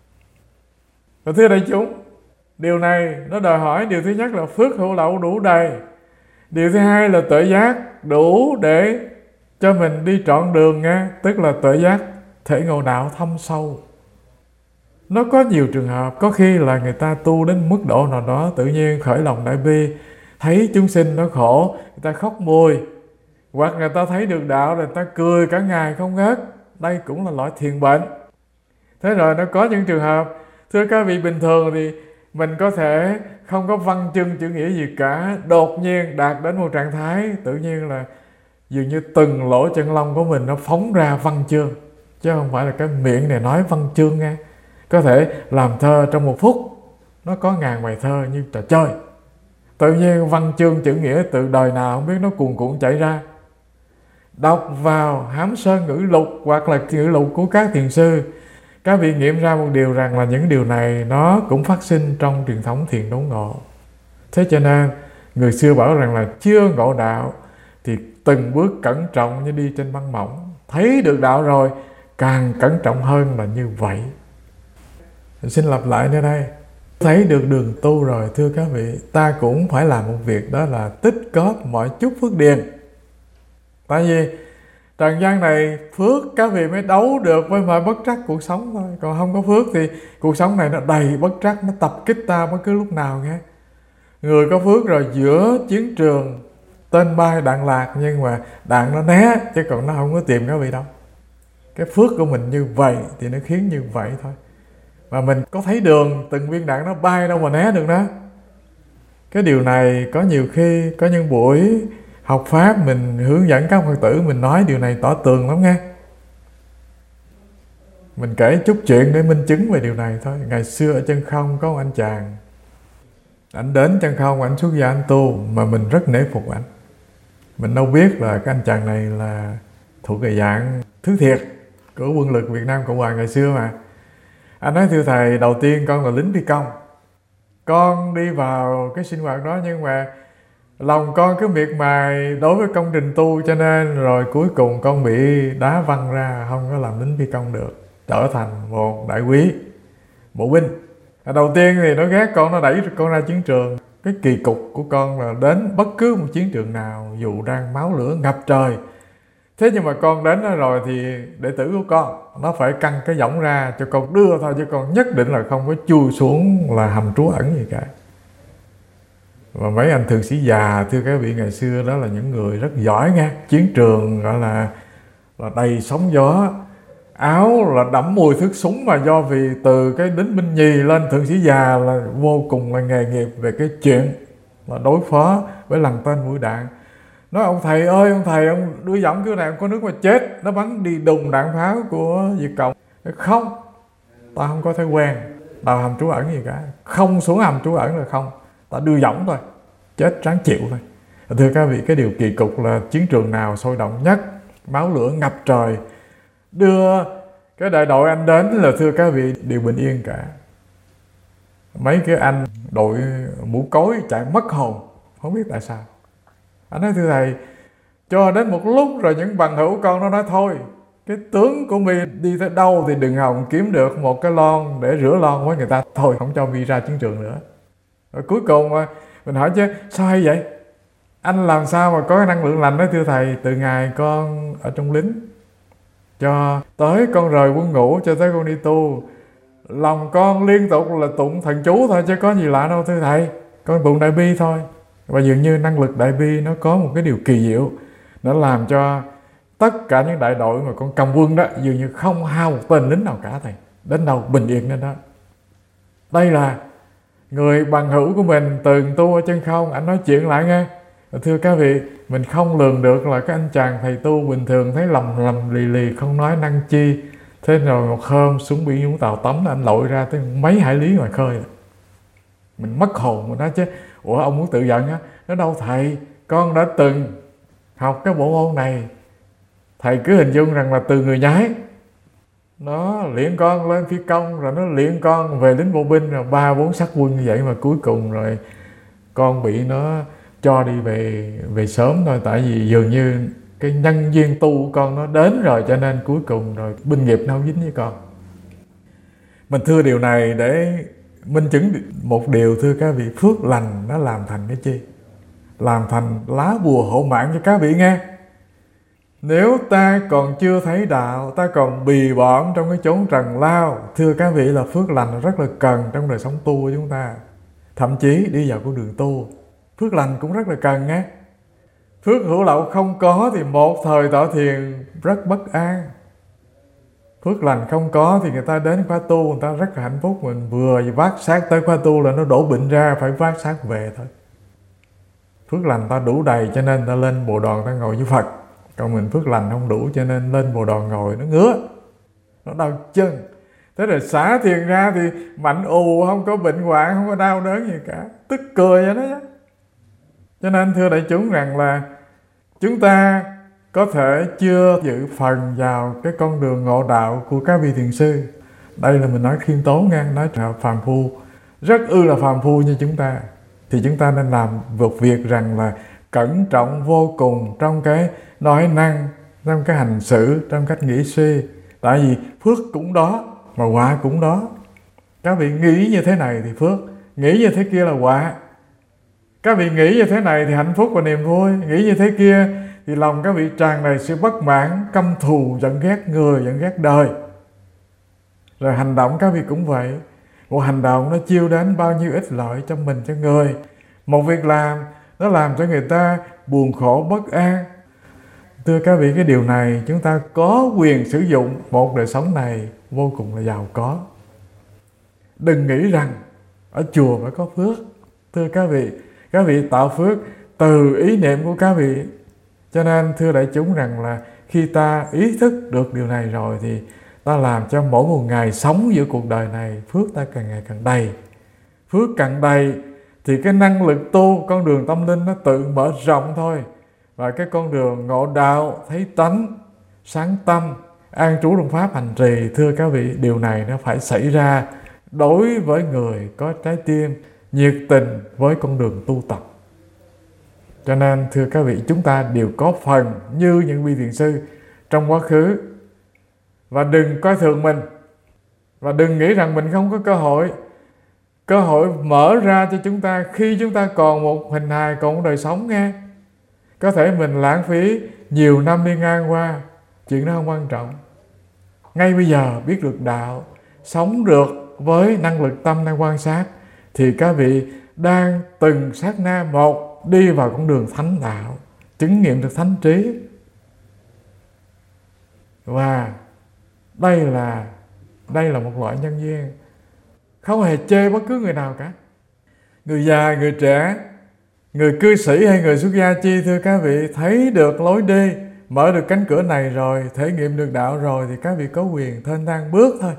Và thưa đại chúng, điều này nó đòi hỏi điều thứ nhất là phước hữu lậu đủ đầy. Điều thứ hai là tuệ giác đủ để cho mình đi trọn đường nghe. Tức là tuệ giác thể ngộ đạo thâm sâu. Nó có nhiều trường hợp, có khi là người ta tu đến mức độ nào đó tự nhiên khởi lòng đại bi, thấy chúng sinh nó khổ, người ta khóc mùi. Hoặc người ta thấy được đạo rồi người ta cười cả ngày không ngớt. Đây cũng là loại thiền bệnh. Thế rồi nó có những trường hợp, thưa các vị, bình thường thì mình có thể không có văn chương chữ nghĩa gì cả, đột nhiên đạt đến một trạng thái tự nhiên là dường như từng lỗ chân lông của mình nó phóng ra văn chương. Chứ không phải là cái miệng này nói văn chương nghe. Có thể làm thơ trong một phút, nó có ngàn bài thơ như trò chơi. Tự nhiên văn chương chữ nghĩa từ đời nào không biết nó cuồn cuộn chạy ra. Đọc vào Hám Sơn Ngữ Lục hoặc là ngữ lục của các thiền sư, các vị nghiệm ra một điều rằng là những điều này nó cũng phát sinh trong truyền thống thiền đốn ngộ. Thế cho nên người xưa bảo rằng là chưa ngộ đạo thì từng bước cẩn trọng như đi trên băng mỏng. Thấy được đạo rồi càng cẩn trọng hơn là như vậy. Mình xin lặp lại nơi đây. Thấy được đường tu rồi thưa các vị, ta cũng phải làm một việc, đó là tích góp mọi chút phước điền. Tại vì trần gian này phước các vị mới đấu được với mọi bất trắc cuộc sống thôi. Còn không có phước thì cuộc sống này nó đầy bất trắc, nó tập kích ta bất cứ lúc nào nghe. Người có phước rồi giữa chiến trường tên bay đạn lạc, nhưng mà đạn nó né chứ còn nó không có tìm các vị đâu. Cái phước của mình như vậy thì nó khiến như vậy thôi. Mà mình có thấy đường từng viên đạn nó bay đâu mà né được đó. Cái điều này có nhiều khi có những buổi học pháp mình hướng dẫn các Phật tử, mình nói điều này tỏ tường lắm nghe. Mình kể chút chuyện để minh chứng về điều này thôi. Ngày xưa ở Chân Không có một anh chàng, anh đến Chân Không, anh xuất gia anh tu, mà mình rất nể phục anh. Mình đâu biết là cái anh chàng này là thuộc cái dạng thứ thiệt của quân lực Việt Nam Cộng Hòa ngày xưa mà. Anh nói thưa thầy, đầu tiên con là lính phi công, con đi vào cái sinh hoạt đó, nhưng mà Lòng con cứ miệt mài đối với công trình tu, cho nên rồi cuối cùng con bị đá văng ra, không có làm lính phi công được, trở thành một đại úy bộ binh. Đầu tiên thì nó ghét con, nó đẩy con ra chiến trường. Cái kỳ cục của con là đến bất cứ một chiến trường nào, dù đang máu lửa ngập trời, thế nhưng mà con đến đó rồi thì đệ tử của con nó phải căng cái võng ra cho con đưa thôi, chứ con nhất định là không có chui xuống là hầm trú ẩn gì cả. Và mấy anh thượng sĩ già, thưa các vị, ngày xưa đó là những người rất giỏi nha. Chiến trường gọi là là đầy sóng gió, áo là đẫm mùi thuốc súng, mà do vì từ cái lính binh nhì lên thượng sĩ già là vô cùng là nghề nghiệp về cái chuyện là đối phó với lằn tên mũi đạn. Nói ông thầy ơi, ông thầy, ông đưa võng kiểu này ông có nước mà chết, nó bắn đi đùng đạn pháo của Việt Cộng. Không, tao không có thói quen đào hầm trú ẩn gì cả, không xuống hầm trú ẩn là không, tao đưa võng thôi, chết ráng chịu thôi. Thưa các vị, cái điều kỳ cục là chiến trường nào sôi động nhất, máu lửa ngập trời, đưa cái đại đội anh đến là thưa các vị đều bình yên cả. Mấy cái anh đội mũ cối chạy mất hồn, không biết tại sao. Anh nói thưa thầy, cho đến một lúc rồi những bằng hữu con nó nói thôi, cái tướng của mi đi tới đâu thì đừng hòng kiếm được một cái lon để rửa lon với người ta, thôi không cho mi ra chiến trường nữa. Rồi cuối cùng mình hỏi chứ sao hay vậy, anh làm sao mà có cái năng lượng lành đó? Thưa thầy, từ ngày con ở trong lính cho tới con rời quân ngũ, cho tới con đi tu, lòng con liên tục là tụng thần chú thôi, chứ có gì lạ đâu thưa thầy, con tụng đại bi thôi. Và dường như năng lực đại bi nó có một cái điều kỳ diệu, nó làm cho tất cả những đại đội mà con cầm quân đó dường như không hao một tên lính nào cả thầy, đến đâu bình yên đến đó. Đây là người bằng hữu của mình từng tu ở chân không, anh nói chuyện lại nghe. Thưa các vị, mình không lường được là cái anh chàng thầy tu bình thường thấy lầm lầm lì lì không nói năng chi, thế rồi một hôm xuống biển Vũng Tàu tắm anh lội ra tới mấy hải lý ngoài khơi. Mình mất hồn, mình nói chứ ủa ông muốn tự giận á? Nó đâu thầy, con đã từng học cái bộ môn này, thầy cứ hình dung rằng là từ người nhái nó luyện con lên phi công, rồi nó luyện con về lính bộ binh, rồi ba bốn sát quân như vậy, mà cuối cùng rồi con bị nó cho đi về về sớm thôi. Tại vì dường như cái nhân duyên tu của con nó đến rồi, cho nên cuối cùng rồi binh nghiệp nó không dính với con. Mình thưa điều này để minh chứng một điều, thưa các vị, phước lành nó làm thành cái chi? Làm thành lá bùa hộ mạng cho các vị nghe. Nếu ta còn chưa thấy đạo, ta còn bì bõm trong cái chốn trần lao, thưa các vị, là phước lành rất là cần trong đời sống tu của chúng ta. Thậm chí đi vào con đường tu, phước lành cũng rất là cần nhé. Phước hữu lậu không có thì một thời tọa thiền rất bất an. Phước lành không có thì người ta đến khóa tu, người ta rất là hạnh phúc. Mình vừa vác xác tới khóa tu là nó đổ bệnh ra, phải vác xác về thôi. Phước lành ta đủ đầy cho nên ta lên bồ đoàn ta ngồi với Phật. Còn mình phước lành không đủ cho nên lên bồ đoàn ngồi nó ngứa, nó đau chân. Thế rồi xả thiền ra thì mạnh ù, không có bệnh hoạn, không có đau đớn gì cả, tức cười vậy đó chứ. Cho nên thưa đại chúng rằng là chúng ta có thể chưa dự phần vào cái con đường ngộ đạo của các vị thiền sư. Đây là mình nói khiêm tốn nha, nói là phàm phu, rất ư là phàm phu như chúng ta, thì chúng ta nên làm một việc rằng là cẩn trọng vô cùng trong cái nói năng, trong cái hành xử, trong cách nghĩ suy. Tại vì phước cũng đó mà họa cũng đó. Các vị nghĩ như thế này thì phước, nghĩ như thế kia là họa. Các vị nghĩ như thế này thì hạnh phúc và niềm vui, nghĩ như thế kia thì lòng các vị tràn đầy sự bất mãn, căm thù, giận ghét người, giận ghét đời. Rồi hành động các vị cũng vậy. Một hành động nó chiêu đến bao nhiêu ích lợi cho mình, cho người. Một việc làm nó làm cho người ta buồn khổ, bất an. Thưa các vị, cái điều này chúng ta có quyền sử dụng một đời sống này vô cùng là giàu có. Đừng nghĩ rằng ở chùa phải có phước. Thưa các vị, các vị tạo phước từ ý niệm của các vị. Cho nên thưa đại chúng rằng là khi ta ý thức được điều này rồi thì ta làm cho mỗi một ngày sống giữa cuộc đời này phước ta càng ngày càng đầy. Phước càng đầy thì cái năng lực tu, con đường tâm linh nó tự mở rộng thôi. Và cái con đường ngộ đạo, thấy tánh, sáng tâm, an trú trong pháp hành trì, thưa các vị, điều này nó phải xảy ra đối với người có trái tim nhiệt tình với con đường tu tập. Cho nên thưa các vị, chúng ta đều có phần như những vị thiền sư trong quá khứ. Và đừng coi thường mình, và đừng nghĩ rằng mình không có cơ hội. Cơ hội mở ra cho chúng ta khi chúng ta còn một hình hài, còn một đời sống nghe. Có thể mình lãng phí nhiều năm đi ngang qua, chuyện đó không quan trọng. Ngay bây giờ biết được đạo, sống được với năng lực tâm đang quan sát, thì các vị đang từng sát na một đi vào con đường thánh đạo, chứng nghiệm được thánh trí. Và đây là đây là một loại nhân duyên, không hề chê bất cứ người nào cả. Người già, người trẻ, người cư sĩ hay người xuất gia chi, thưa các vị, thấy được lối đi, mở được cánh cửa này rồi, thể nghiệm được đạo rồi, thì các vị có quyền thênh thang bước thôi.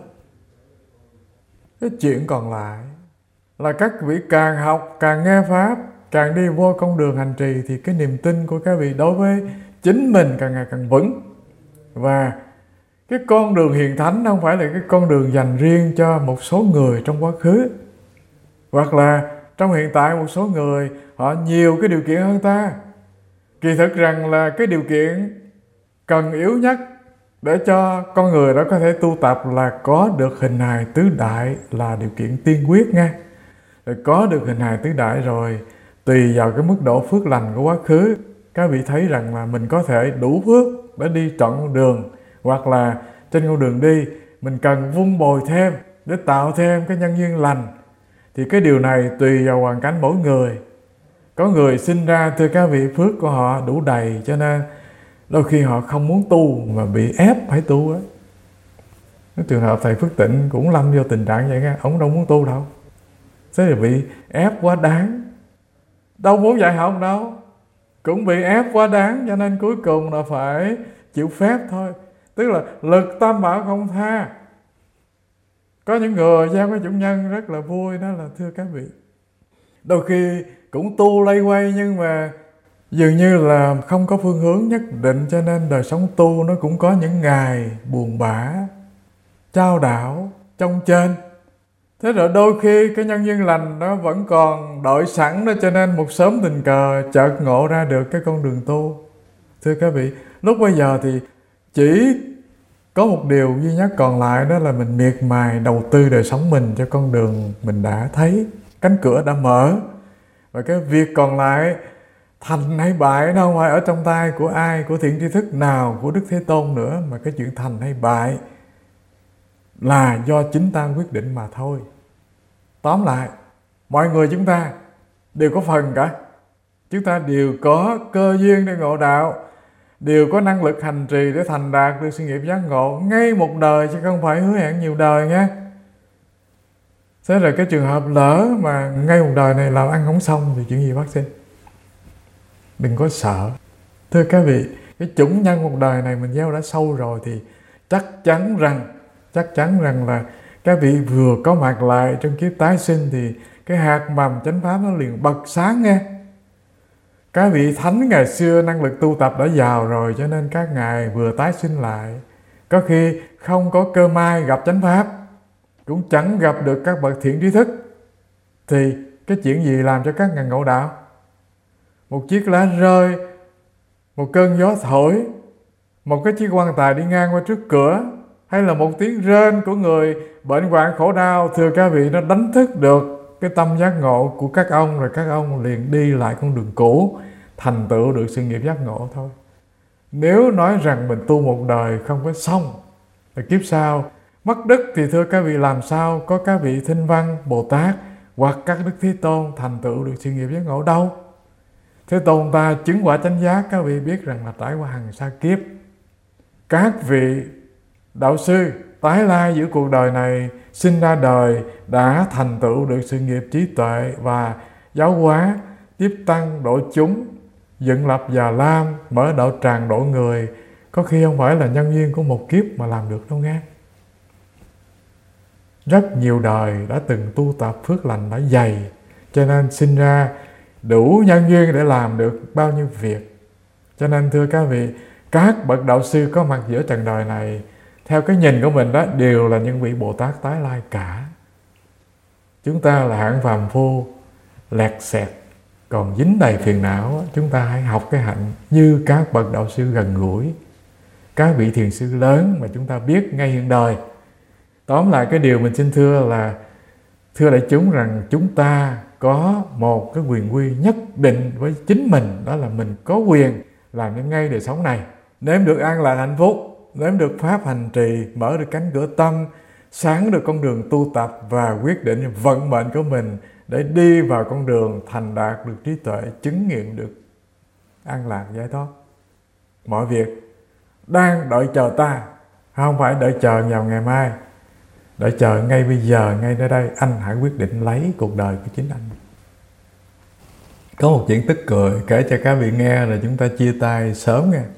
Cái chuyện còn lại là các vị càng học, càng nghe Pháp, càng đi vô con đường hành trì, thì cái niềm tin của các vị đối với chính mình càng ngày càng vững. Và cái con đường hiền thánh không phải là cái con đường dành riêng cho một số người trong quá khứ, hoặc là trong hiện tại một số người họ nhiều cái điều kiện hơn ta. Kỳ thực rằng là cái điều kiện cần yếu nhất để cho con người đó có thể tu tập là có được hình hài tứ đại, là điều kiện tiên quyết nha. Rồi có được hình hài tứ đại rồi, tùy vào cái mức độ phước lành của quá khứ, các vị thấy rằng là mình có thể đủ phước để đi trọn con đường, hoặc là trên con đường đi mình cần vun bồi thêm để tạo thêm cái nhân duyên lành. Thì cái điều này tùy vào hoàn cảnh mỗi người. Có người sinh ra, thưa các vị, phước của họ đủ đầy, cho nên đôi khi họ không muốn tu mà bị ép phải tu ấy. Cái trường hợp thầy Phước Tịnh cũng lâm vô tình trạng vậy nha. Ông đâu muốn tu đâu, thế là bị ép quá đáng. Đâu muốn dạy học đâu, cũng bị ép quá đáng, cho nên cuối cùng là phải chịu phép thôi. Tức là lực tâm bảo không tha. Có những người gieo cái chủ nhân rất là vui, đó là thưa các vị, đôi khi cũng tu lây quay nhưng mà dường như là không có phương hướng nhất định, cho nên đời sống tu nó cũng có những ngày buồn bã, chao đảo, trong trên. Thế rồi đôi khi cái nhân duyên lành nó vẫn còn đợi sẵn đó, cho nên một sớm tình cờ chợt ngộ ra được cái con đường tu. Thưa các vị, lúc bây giờ thì chỉ có một điều duy nhất còn lại, đó là mình miệt mài đầu tư đời sống mình cho con đường mình đã thấy, cánh cửa đã mở. Và cái việc còn lại, thành hay bại, nó không phải ở trong tay của ai, của thiện tri thức nào, của Đức Thế Tôn nữa, mà cái chuyện thành hay bại là do chính ta quyết định mà thôi. Tóm lại, mọi người chúng ta đều có phần cả. Chúng ta đều có cơ duyên để ngộ đạo, đều có năng lực hành trì để thành đạt được sự nghiệp giác ngộ ngay một đời, chứ không phải hứa hẹn nhiều đời nha. Thế rồi cái trường hợp lỡ mà ngay một đời này làm ăn không xong thì chuyện gì phát sinh? Đừng có sợ. Thưa các vị, cái chủng nhân một đời này mình gieo đã sâu rồi, thì chắc chắn rằng chắc chắn rằng là các vị vừa có mặt lại trong kiếp tái sinh thì cái hạt mầm chánh pháp nó liền bật sáng nghe. Các vị thánh ngày xưa năng lực tu tập đã giàu rồi, cho nên các ngài vừa tái sinh lại, có khi không có cơ may gặp chánh pháp, cũng chẳng gặp được các bậc thiện trí thức, thì cái chuyện gì làm cho các ngài ngộ đạo? Một chiếc lá rơi, một cơn gió thổi, một cái chiếc quan tài đi ngang qua trước cửa, hay là một tiếng rên của người bệnh hoạn khổ đau, thưa các vị, nó đánh thức được cái tâm giác ngộ của các ông, rồi các ông liền đi lại con đường cũ, thành tựu được sự nghiệp giác ngộ thôi. Nếu nói rằng mình tu một đời không có xong, rồi kiếp sau mất đức, thì thưa các vị, làm sao có các vị Thinh Văn, Bồ Tát hoặc các Đức Thế Tôn thành tựu được sự nghiệp giác ngộ đâu? Thế Tôn ta chứng quả chánh giác, các vị biết rằng là trải qua hàng sa kiếp. Các vị đạo sư tái lai giữa cuộc đời này, sinh ra đời đã thành tựu được sự nghiệp trí tuệ và giáo hóa, tiếp tăng độ chúng, dựng lập Già Lam, mở đạo tràng độ người, có khi không phải là nhân duyên của một kiếp mà làm được đâu nghe. Rất nhiều đời đã từng tu tập phước lành đã dày, cho nên sinh ra đủ nhân duyên để làm được bao nhiêu việc. Cho nên thưa các vị, các bậc đạo sư có mặt giữa trần đời này, theo cái nhìn của mình đó, đều là những vị Bồ Tát tái lai cả. Chúng ta là hạng phàm phu lẹt xẹt, còn dính đầy phiền não, chúng ta hãy học cái hạnh như các bậc đạo sư gần gũi, các vị thiền sư lớn mà chúng ta biết ngay hiện đời. Tóm lại cái điều mình xin thưa là, thưa đại chúng rằng chúng ta có một cái quyền quy nhất định với chính mình, đó là mình có quyền làm cho ngay đời sống này, nếm được an lạc hạnh phúc, nếm được pháp hành trì, mở được cánh cửa tâm, sáng được con đường tu tập và quyết định vận mệnh của mình để đi vào con đường thành đạt được trí tuệ, chứng nghiệm được an lạc giải thoát. Mọi việc đang đợi chờ ta, không phải đợi chờ vào ngày mai, đợi chờ ngay bây giờ, ngay nơi đây. Anh hãy quyết định lấy cuộc đời của chính anh. Có một chuyện tức cười kể cho các vị nghe là chúng ta chia tay sớm nghe.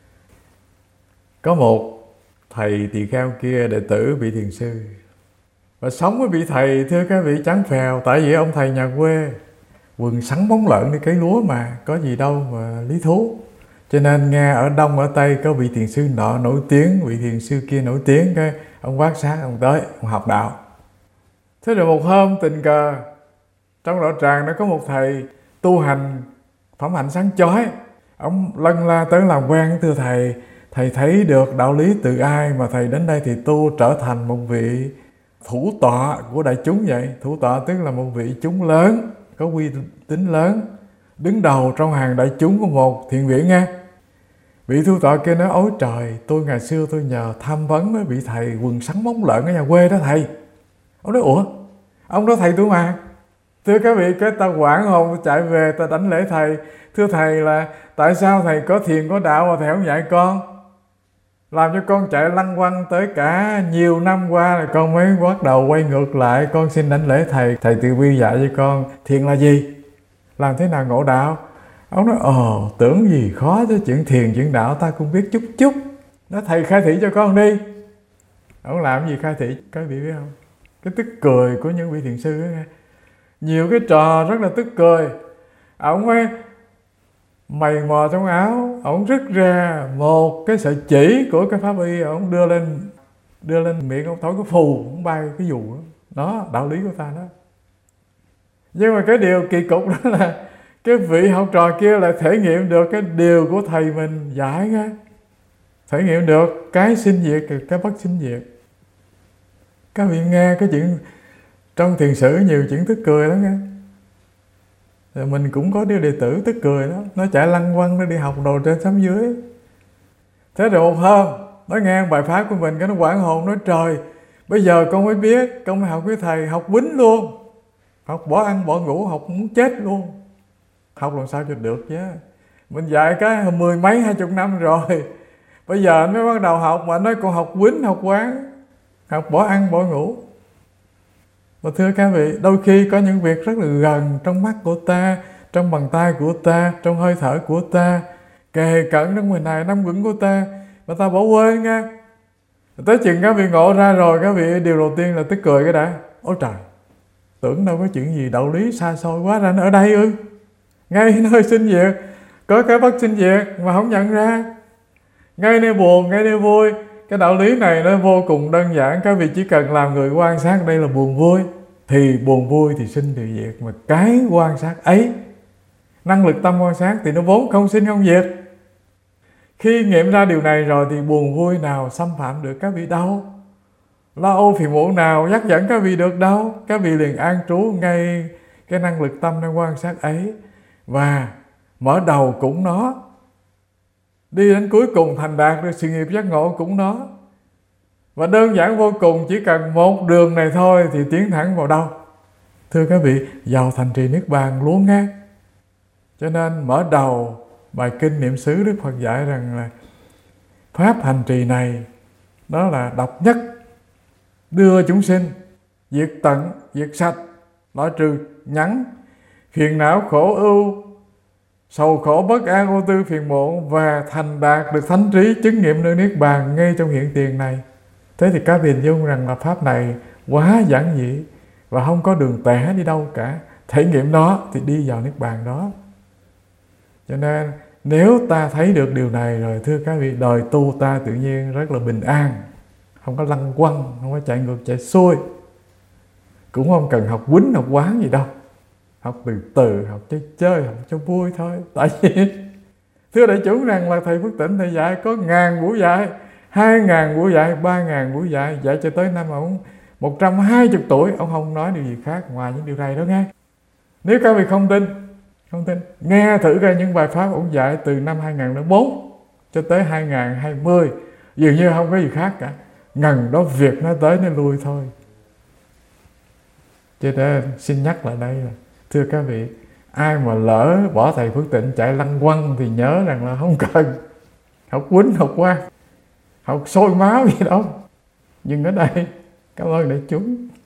Có một thầy tỳ kheo kia, đệ tử vị thiền sư, và sống với vị thầy, thưa các vị, chán phèo. Tại vì ông thầy nhà quê, quần sắn bóng lợn đi cấy lúa mà, có gì đâu mà lý thú. Cho nên nghe ở Đông ở Tây có vị thiền sư nọ nổi tiếng, vị thiền sư kia nổi tiếng, cái ông quát sát, ông tới, ông học đạo. Thế rồi một hôm tình cờ trong đạo tràng nó có một thầy tu hành phẩm hạnh sáng chói. Ông lân la tới làm quen. Thưa thầy, thầy thấy được đạo lý từ ai mà thầy đến đây thì tu trở thành một vị thủ tọa của đại chúng vậy? Thủ tọa tức là một vị chúng lớn, có uy tín lớn, đứng đầu trong hàng đại chúng của một thiền viện nghe. Vị thủ tọa kia nói, ôi trời, tôi ngày xưa tôi nhờ tham vấn với vị thầy quần sắn bóng lợn ở nhà quê đó thầy. Ông nói, ủa, ông đó thầy tôi mà. Thưa các vị, cái ta quảng hồn, ta chạy về, ta đánh lễ thầy. Thưa thầy, là tại sao thầy có thiền có đạo mà thầy không dạy con? Làm cho con chạy lăn quăng tới cả nhiều năm qua rồi con mới bắt đầu quay ngược lại. Con xin đánh lễ thầy. Thầy từ bi dạy cho con thiền là gì, làm thế nào ngộ đạo. Ông nói, ồ, tưởng gì khó chứ, chuyện thiền chuyện đạo ta cũng biết chút chút. Nói thầy khai thị cho con đi. Ông làm gì khai thị, các vị biết không? Cái tức cười của những vị thiền sư đó nghe. Nhiều cái trò rất là tức cười. Ông ấy mày mò trong áo, ông rứt ra một cái sợi chỉ của cái pháp y, ông đưa lên đưa lên miệng, ông thổi cái phù, ông bay cái dù đó. Đó, đạo lý của ta đó. Nhưng mà cái điều kỳ cục đó là cái vị học trò kia lại thể nghiệm được cái điều của thầy mình dạy nghe. Thể nghiệm được cái sinh diệt, cái bất sinh diệt. Các vị nghe cái chuyện trong thiền sử nhiều chuyện tức cười lắm nghe. Rồi mình cũng có đứa đệ tử tức cười đó, nó chạy lăn quăng, nó đi học đồ trên xóm dưới. Thế rồi một hôm nó nghe bài pháp của mình, cái nó quảng hồn, nói trời, bây giờ con mới biết, con mới học với thầy, học quýnh luôn, học bỏ ăn bỏ ngủ, học muốn chết luôn. Học làm sao cho được chứ, mình dạy cái mười mấy hai chục năm rồi, bây giờ anh mới bắt đầu học mà anh nói con học quýnh học quán, học bỏ ăn bỏ ngủ. Và thưa các vị, đôi khi có những việc rất là gần trong mắt của ta, trong bàn tay của ta, trong hơi thở của ta, kề cận trong mình này, năm vững của ta, mà ta bỏ quên nghe. Tới chừng các vị ngộ ra rồi, các vị điều đầu tiên là tức cười cái đã. Ôi trời, tưởng đâu có chuyện gì đạo lý xa xôi quá ra nó ở đây ư. Ngay nơi sinh diệt, có cái bất sinh diệt mà không nhận ra. Ngay nơi buồn, ngay nơi vui. Cái đạo lý này nó vô cùng đơn giản. Các vị chỉ cần làm người quan sát đây là buồn vui, thì buồn vui thì sinh thì diệt. Mà cái quan sát ấy, năng lực tâm quan sát thì nó vốn không sinh không diệt. Khi nghiệm ra điều này rồi thì buồn vui nào xâm phạm được các vị đâu, lo âu phiền muộn nào dắt dẫn các vị được đâu. Các vị liền an trú ngay cái năng lực tâm đang quan sát ấy, và mở đầu cũng nó, đi đến cuối cùng thành đạt được sự nghiệp giác ngộ cũng nó. Và đơn giản vô cùng, chỉ cần một đường này thôi thì tiến thẳng vào đâu? Thưa các vị, vào thành trì Niết Bàn luôn nghe. Cho nên mở đầu bài kinh niệm xứ, Đức Phật dạy rằng là pháp hành trì này đó là độc nhất, đưa chúng sinh diệt tận, diệt sạch, loại trừ nhẫn, phiền não khổ ưu, sầu khổ bất an ô tư phiền muộn, và thành đạt được thánh trí chứng nghiệm nơi Niết Bàn ngay trong hiện tiền này. Thế thì các vị hình dung rằng là pháp này quá giản dị và không có đường tẻ đi đâu cả. Thể nghiệm nó thì đi vào Niết Bàn đó. Cho nên nếu ta thấy được điều này rồi, thưa các vị, đời tu ta tự nhiên rất là bình an, không có lăn quăng, không có chạy ngược chạy xuôi, cũng không cần học quýnh học quán gì đâu. học từ từ, học chơi chơi, học cho vui thôi. Tại vì thưa đại chúng rằng là thầy Phước Tịnh thầy dạy có ngàn buổi dạy, hai ngàn buổi dạy, ba ngàn buổi dạy, dạy cho tới năm ông một trăm hai mươi tuổi, ông không nói điều gì khác ngoài những điều này đó nghe. Nếu các vị không tin, không tin, nghe thử coi những bài pháp ông dạy từ năm hai nghìn lẻ bốn cho tới hai nghìn không trăm hai mươi, dường như không có gì khác cả. Ngần đó việc nó tới nó lui thôi. Cho nên xin nhắc lại đây là, thưa các vị, ai mà lỡ bỏ thầy Phước Tịnh chạy lăng quăng thì nhớ rằng là không cần học quýnh, học qua, học sôi máu gì đâu. Nhưng ở đây, cảm ơn đại chúng.